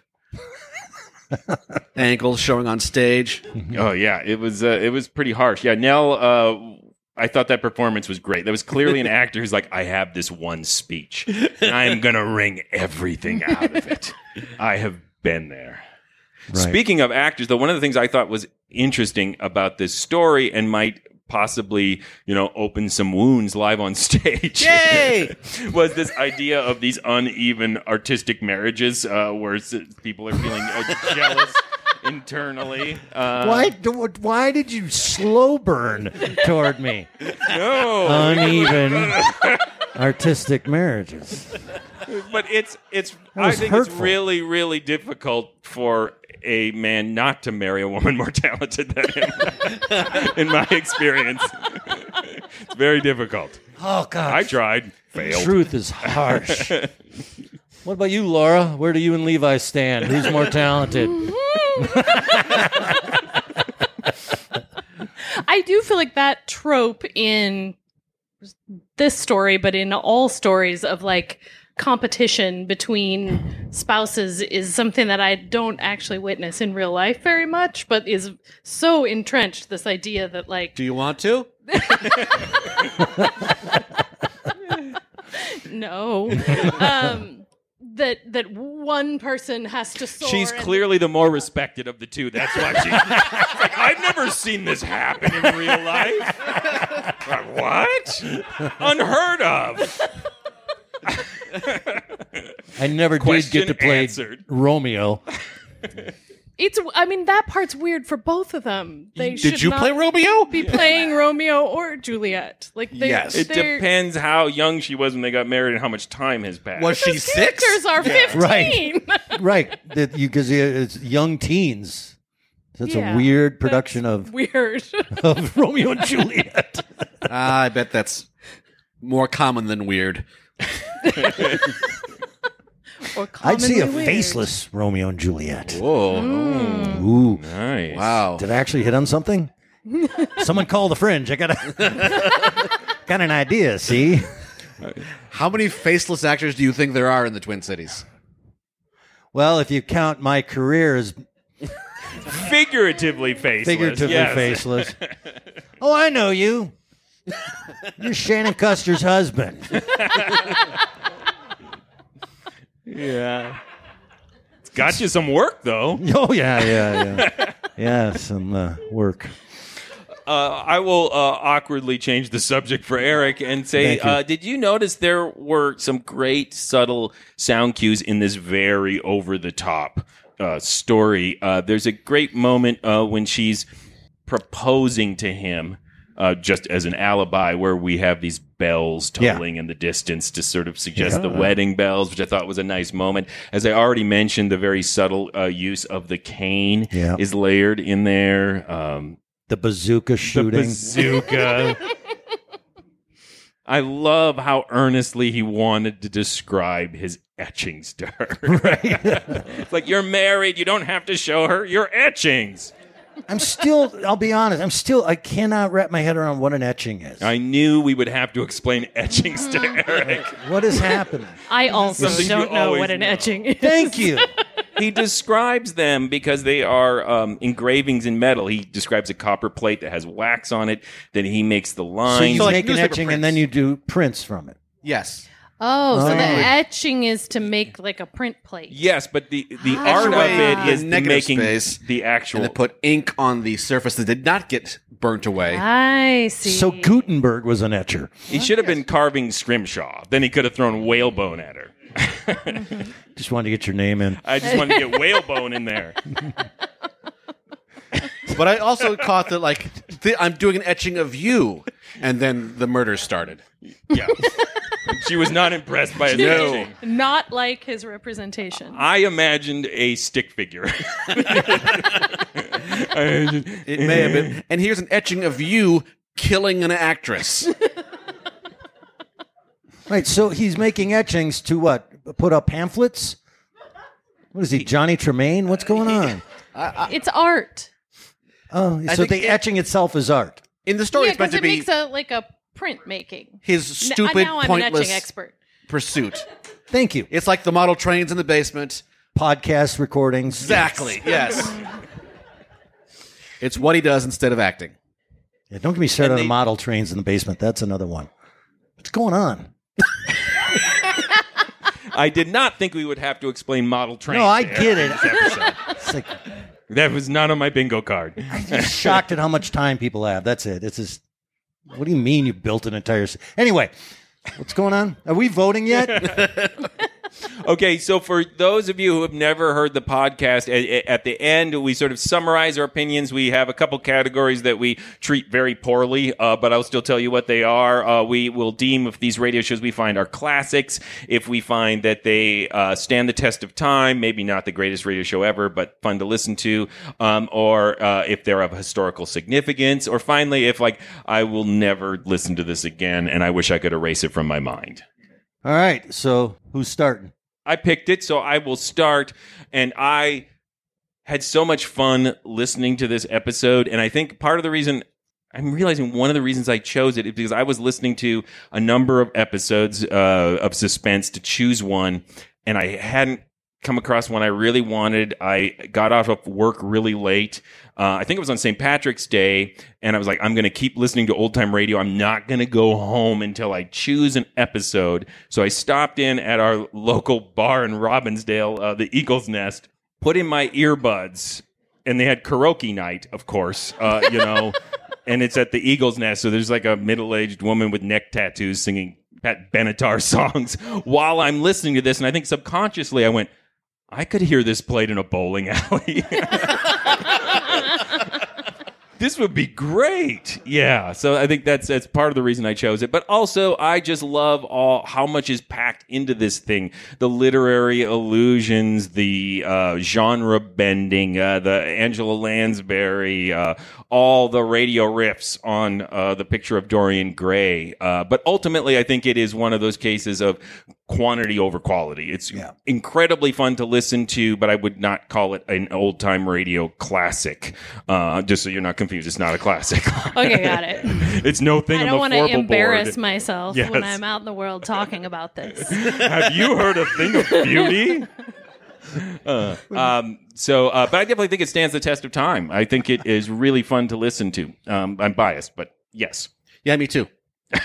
ankles showing on stage. Oh yeah, it was uh, it was pretty harsh. Yeah, Nell. Uh, I thought that performance was great. That was clearly an actor who's like, I have this one speech, and I am gonna wring everything out of it. I have been there. Right. Speaking of actors, though, one of the things I thought was interesting about this story and might possibly, you know, open some wounds live on stage. Yay! was this idea of these uneven artistic marriages uh, where s- people are feeling uh, jealous internally. Uh, Why? do- Why did you slow burn toward me? No. Uneven artistic marriages. But it's it's. That I was think hurtful. it's really really difficult for a man not to marry a woman more talented than him. In my experience, it's very difficult. Oh God! I tried, failed. Truth is harsh. What about you, Laura? Where do you and Levi stand? Who's more talented? I do feel like that trope in this story, but in all stories of like competition between spouses is something that I don't actually witness in real life very much, but is so entrenched, this idea that like... Do you want to? No. um, that that one person has to soar. She's and- clearly the more respected of the two. That's why she's like, I've never seen this happen in real life. Like, what? Unheard of. I never Question did get to play answered. Romeo. It's. I mean, that part's weird for both of them. They Did should you not play Romeo? Be playing Romeo or Juliet. Like they, It they're- depends how young she was when they got married and how much time has passed. Was she six? Characters are fifteen. Right. Right. Because it's young teens. That's Yeah, a weird production of Weird. of Romeo and Juliet. Ah, I bet that's more common than weird. Or I'd see a commonly weird. faceless Romeo and Juliet. Whoa. Mm. Ooh. Nice. Wow. Did I actually hit on something? Someone call the fringe. I got a got an idea, see? How many faceless actors do you think there are in the Twin Cities? Well, if you count my career as Figuratively faceless. figuratively yes. faceless. Oh, I know you. You're Shannon Custer's husband. Yeah. It's got you some work, though. Oh, yeah, yeah, yeah. Yeah, some uh, work. Uh, I will uh, awkwardly change the subject for Eric and say, Thank you. uh, did you notice there were some great subtle sound cues in this very over-the-top uh, story? Uh, there's a great moment uh, when she's proposing to him, uh, just as an alibi, where we have these bells Yeah. tolling in the distance to sort of suggest Yeah. the wedding bells, which I thought was a nice moment. As I already mentioned, the very subtle uh, use of the cane Yeah. is layered in there. Um, The bazooka shooting. the bazooka. I love how earnestly he wanted to describe his etchings to her. Right. It's like, you're married. You don't have to show her your etchings. I'm still, I'll be honest, I'm still, I cannot wrap my head around what an etching is. I knew we would have to explain etchings to Eric. What is happening? I also Something you don't know always what an know. etching is. Thank you. He describes them because they are um, engravings in metal. He describes a copper plate that has wax on it. Then he makes the So lines. you like make an newspaper etching prints. and then you do prints from it. Yes. Oh, so Oh. the etching is to make like a print plate. Yes, but the, the Ah. art of Away it is the the negative making space, the actual. And they put ink on the surface that did not get burnt away. I see. So Gutenberg was an etcher. He should have been carving Scrimshaw. Then he could have thrown whalebone at her. Just wanted to get your name in. I just wanted to get whalebone in there. But I also caught that, like, th- I'm doing an etching of you, and then the murder started. Yeah. She was not impressed by his No. etching. Not like his representation. I imagined a stick figure. It may have been. And here's an etching of you killing an actress. Right, so he's making etchings to what? Put up pamphlets? What is he, Johnny Tremaine? What's going on? It's art. Oh, I so think the it- etching itself is art. In the story, yeah, it's meant because to it be makes a like a printmaking. his N- stupid, now I'm pointless an etching expert. pursuit. Thank you. It's like the model trains in the basement. Podcast recordings. Exactly. Yes. It's what he does instead of acting. Yeah, don't get me started And on they- model trains in the basement. That's another one. What's going on? I did not think we would have to explain model trains. No, I there get in it. this episode. It's like, That was not on my bingo card. I'm just shocked at how much time people have. That's it. It's just, what do you mean you built an entire... s- Anyway, what's going on? Are we voting yet? Okay, so for those of you who have never heard the podcast, at, at the end, we sort of summarize our opinions. We have a couple categories that we treat very poorly, uh, but I'll still tell you what they are. Uh, we will deem if these radio shows we find are classics, if we find that they uh, stand the test of time, maybe not the greatest radio show ever, but fun to listen to, um, or uh, if they're of historical significance, or finally, if like, I will never listen to this again, and I wish I could erase it from my mind. All right, so who's starting? I picked it, so I will start. And I had so much fun listening to this episode. And I think part of the reason, I'm realizing one of the reasons I chose it is because I was listening to a number of episodes uh, of Suspense to choose one, and I hadn't come across one I really wanted. I got off of work really late. Uh, I think it was on Saint Patrick's Day, and I was like, I'm going to keep listening to old-time radio. I'm not going to go home until I choose an episode. So I stopped in at our local bar in Robbinsdale, uh, the Eagle's Nest, put in my earbuds, and they had karaoke night, of course, uh, you know, and it's at the Eagle's Nest, so there's like a middle-aged woman with neck tattoos singing Pat Benatar songs while I'm listening to this, and I think subconsciously I went, I could hear this played in a bowling alley. This would be great. Yeah. So I think that's that's part of the reason I chose it. But also, I just love all how much is packed into this thing. The literary allusions, the uh, genre bending, uh, the Angela Lansbury, uh, all the radio riffs on uh, the picture of Dorian Gray. Uh, but ultimately, I think it is one of those cases of quantity over quality. It's Yeah. incredibly fun to listen to, but I would not call it an old-time radio classic. Uh, just so you're not confused, it's not a classic. Okay, got it. It's no thing I of don't a want to formal embarrass board. myself Yes. when I'm out in the world talking about this. Have you heard a thing of beauty? Uh, um, so, uh, but I definitely think it stands the test of time. I think it is really fun to listen to. Um, I'm biased, but yes. Yeah, me too.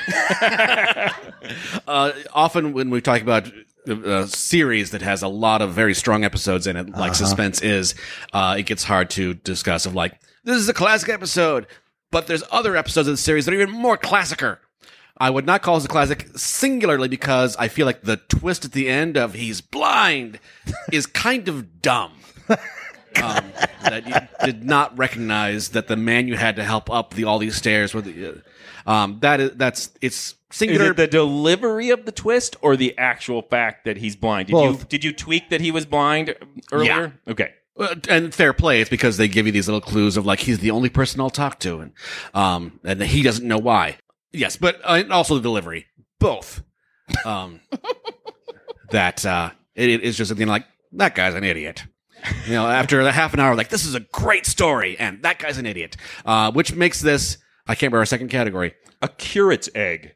uh, often when we talk about a series that has a lot of very strong episodes in it, like Uh-huh. Suspense is, uh, it gets hard to discuss of like, this is a classic episode, but there's other episodes of the series that are even more classicer. I would not call this a classic singularly because I feel like the twist at the end of he's blind is kind of dumb. Um, that you did not recognize that the man you had to help up the all these stairs were the, uh, um, that is that's it's singular. Is it the delivery of the twist or the actual fact that he's blind? Did Both. you did you tweak that he was blind earlier? Okay. Uh, and fair play, it's because they give you these little clues of like he's the only person I'll talk to, and um, and he doesn't know why. Yes, but uh, and also the delivery, both. Um, that uh, it, it is just something like that guy's an idiot. You know, after a half an hour, like this is a great story, and that guy's an idiot, uh, which makes this I can't remember our second category, a curate's egg.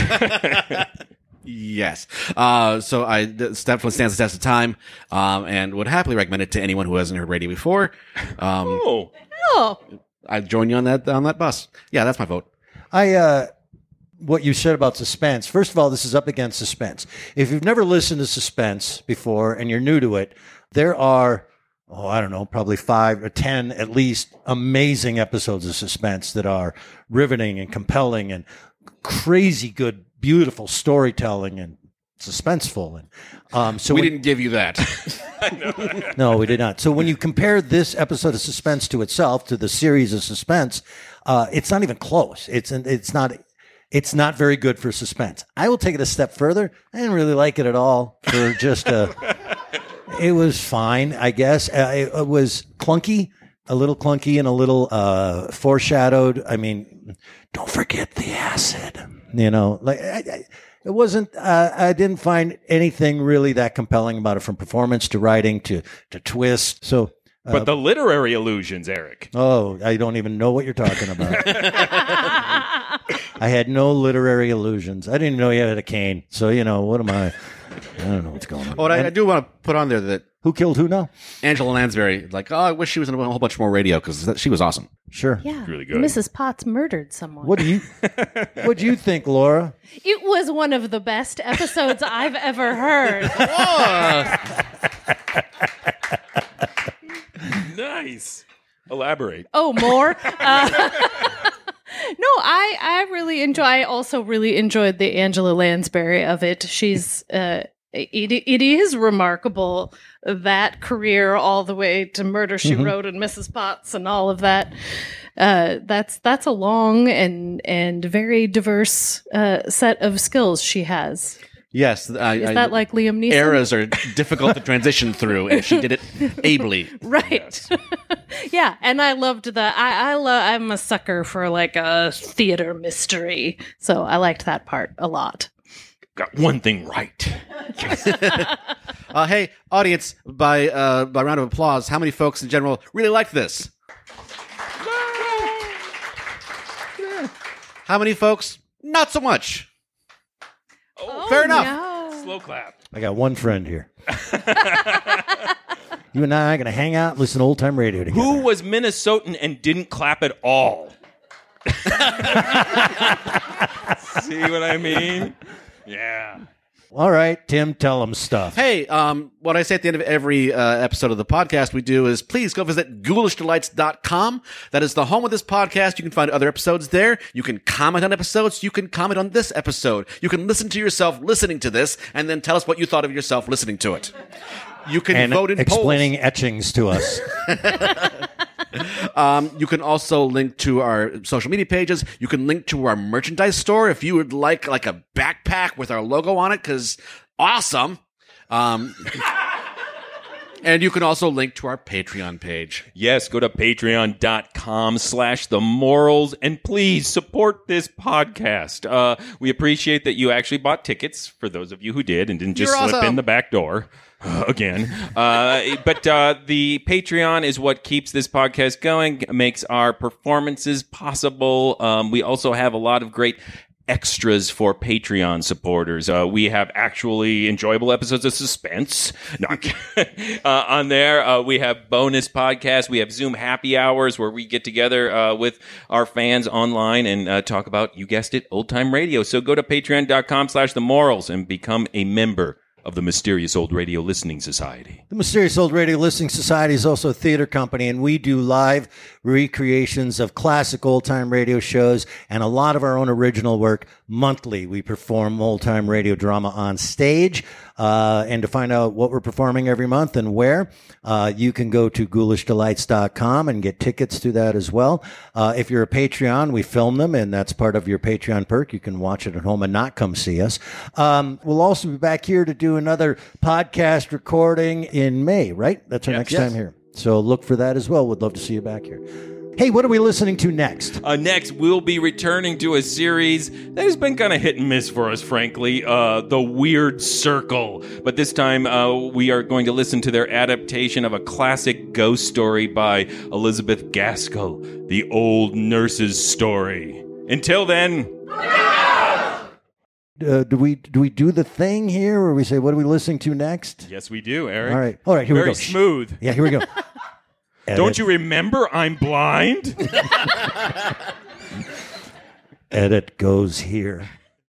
Yes. Uh, so I this definitely stands the test of time, um, and would happily recommend it to anyone who hasn't heard radio before. Um, oh, oh, I join you on that on that bus. Yeah, that's my vote. I uh, what you said about Suspense. First of all, this is up against Suspense. If you've never listened to Suspense before and you're new to it, there are oh I don't know probably five or ten at least amazing episodes of Suspense that are riveting and compelling and crazy good, beautiful storytelling and suspenseful. And um, so we when- didn't give you that. No, we did not. So when you compare this episode of Suspense to itself, to the series of Suspense, uh, it's not even close. It's it's not it's not very good for Suspense. I will take it a step further. I didn't really like it at all. For just a, it was fine, I guess. Uh, it, it was clunky, a little clunky, and a little uh, foreshadowed. I mean, don't forget the acid. You know, like. I, I, It wasn't, uh, I didn't find anything really that compelling about it, from performance to writing to, to twist. So But Uh, the literary illusions, Eric. Oh, I don't even know what you're talking about. I had no literary illusions. I didn't even know he had a cane. So, you know, what am I? I don't know what's going on. Oh, and I, I do want to put on there that who killed who now? Angela Lansbury. Like, oh, I wish she was in a whole bunch more radio because she was awesome. Sure, Yeah. really good. Missus Potts murdered someone. What do you? What do you think, Laura? It was one of the best episodes I've ever heard. Nice. Elaborate. Oh, more? Uh, no, I, I really enjoy. I also really enjoyed the Angela Lansbury of it. She's uh, it it is remarkable, that career all the way to Murder She Mhm. Wrote and Missus Potts and all of that. Uh, that's that's a long and and very diverse uh, set of skills she has. Yes. I, Is I- that like Liam Neeson? Eras are difficult to transition through, and she did it ably. Right. Yeah, and I loved the I I love I'm a sucker for like a theater mystery. So I liked that part a lot. Got one thing right. uh, hey, audience, by uh, by round of applause, how many folks in general really liked this? How many folks? Not so much. Oh, Fair enough. no. Slow clap. I got one friend here. You and I are going to hang out and listen to old time radio together. Who was Minnesotan and didn't clap at all? See what I mean? Yeah. All right, Tim, tell them stuff. Hey, um, what I say at the end of every uh, episode of the podcast we do is please go visit ghoulish delights dot com. That is the home of this podcast. You can find other episodes there. You can comment on episodes. You can comment on this episode. You can listen to yourself listening to this and then tell us what you thought of yourself listening to it. You can and vote in explaining etchings to us. Um, you can also link to our social media pages. You can link to our merchandise store if you would like like a backpack with our logo on it, because awesome. Um, and you can also link to our Patreon page. Yes, go to patreon.com slash the morals and please support this podcast. Uh, we appreciate that you actually bought tickets, for those of you who did and didn't just You're slip awesome. in the back door. Uh, again. Uh, but uh, the Patreon is what keeps this podcast going, makes our performances possible. Um, we also have a lot of great extras for Patreon supporters. Uh, we have actually enjoyable episodes of Suspense no, I'm kidding. uh, on there. Uh, we have bonus podcasts. We have Zoom happy hours where we get together uh, with our fans online and uh, talk about, you guessed it, old time radio. So go to patreon.com slash the morals and become a member of the Mysterious Old Radio Listening Society. The Mysterious Old Radio Listening Society is also a theater company, and we do live recreations of classic old-time radio shows and a lot of our own original work monthly. We perform old-time radio drama on stage, uh, and to find out what we're performing every month and where, uh, you can go to ghoulish delights dot com and get tickets to that as well. Uh, if you're a Patreon, we film them, and that's part of your Patreon perk. You can watch it at home and not come see us. Um, we'll also be back here to do another podcast recording in May, right? That's our Yes. next Yes. time here. So look for that as well. We'd love to see you back here. Hey, what are we listening to next? Uh, next, we'll be returning to a series that has been kind of hit and miss for us, frankly, uh, The Weird Circle. But this time, uh, we are going to listen to their adaptation of a classic ghost story by Elizabeth Gaskell, The Old Nurse's Story. Until then... Uh, do we do we do the thing here where we say, what are we listening to next? Yes, we do, Eric. All right. All right, here Very we go. Shh. smooth. Yeah, here we go. Don't Edit. you remember I'm blind? Edit goes here.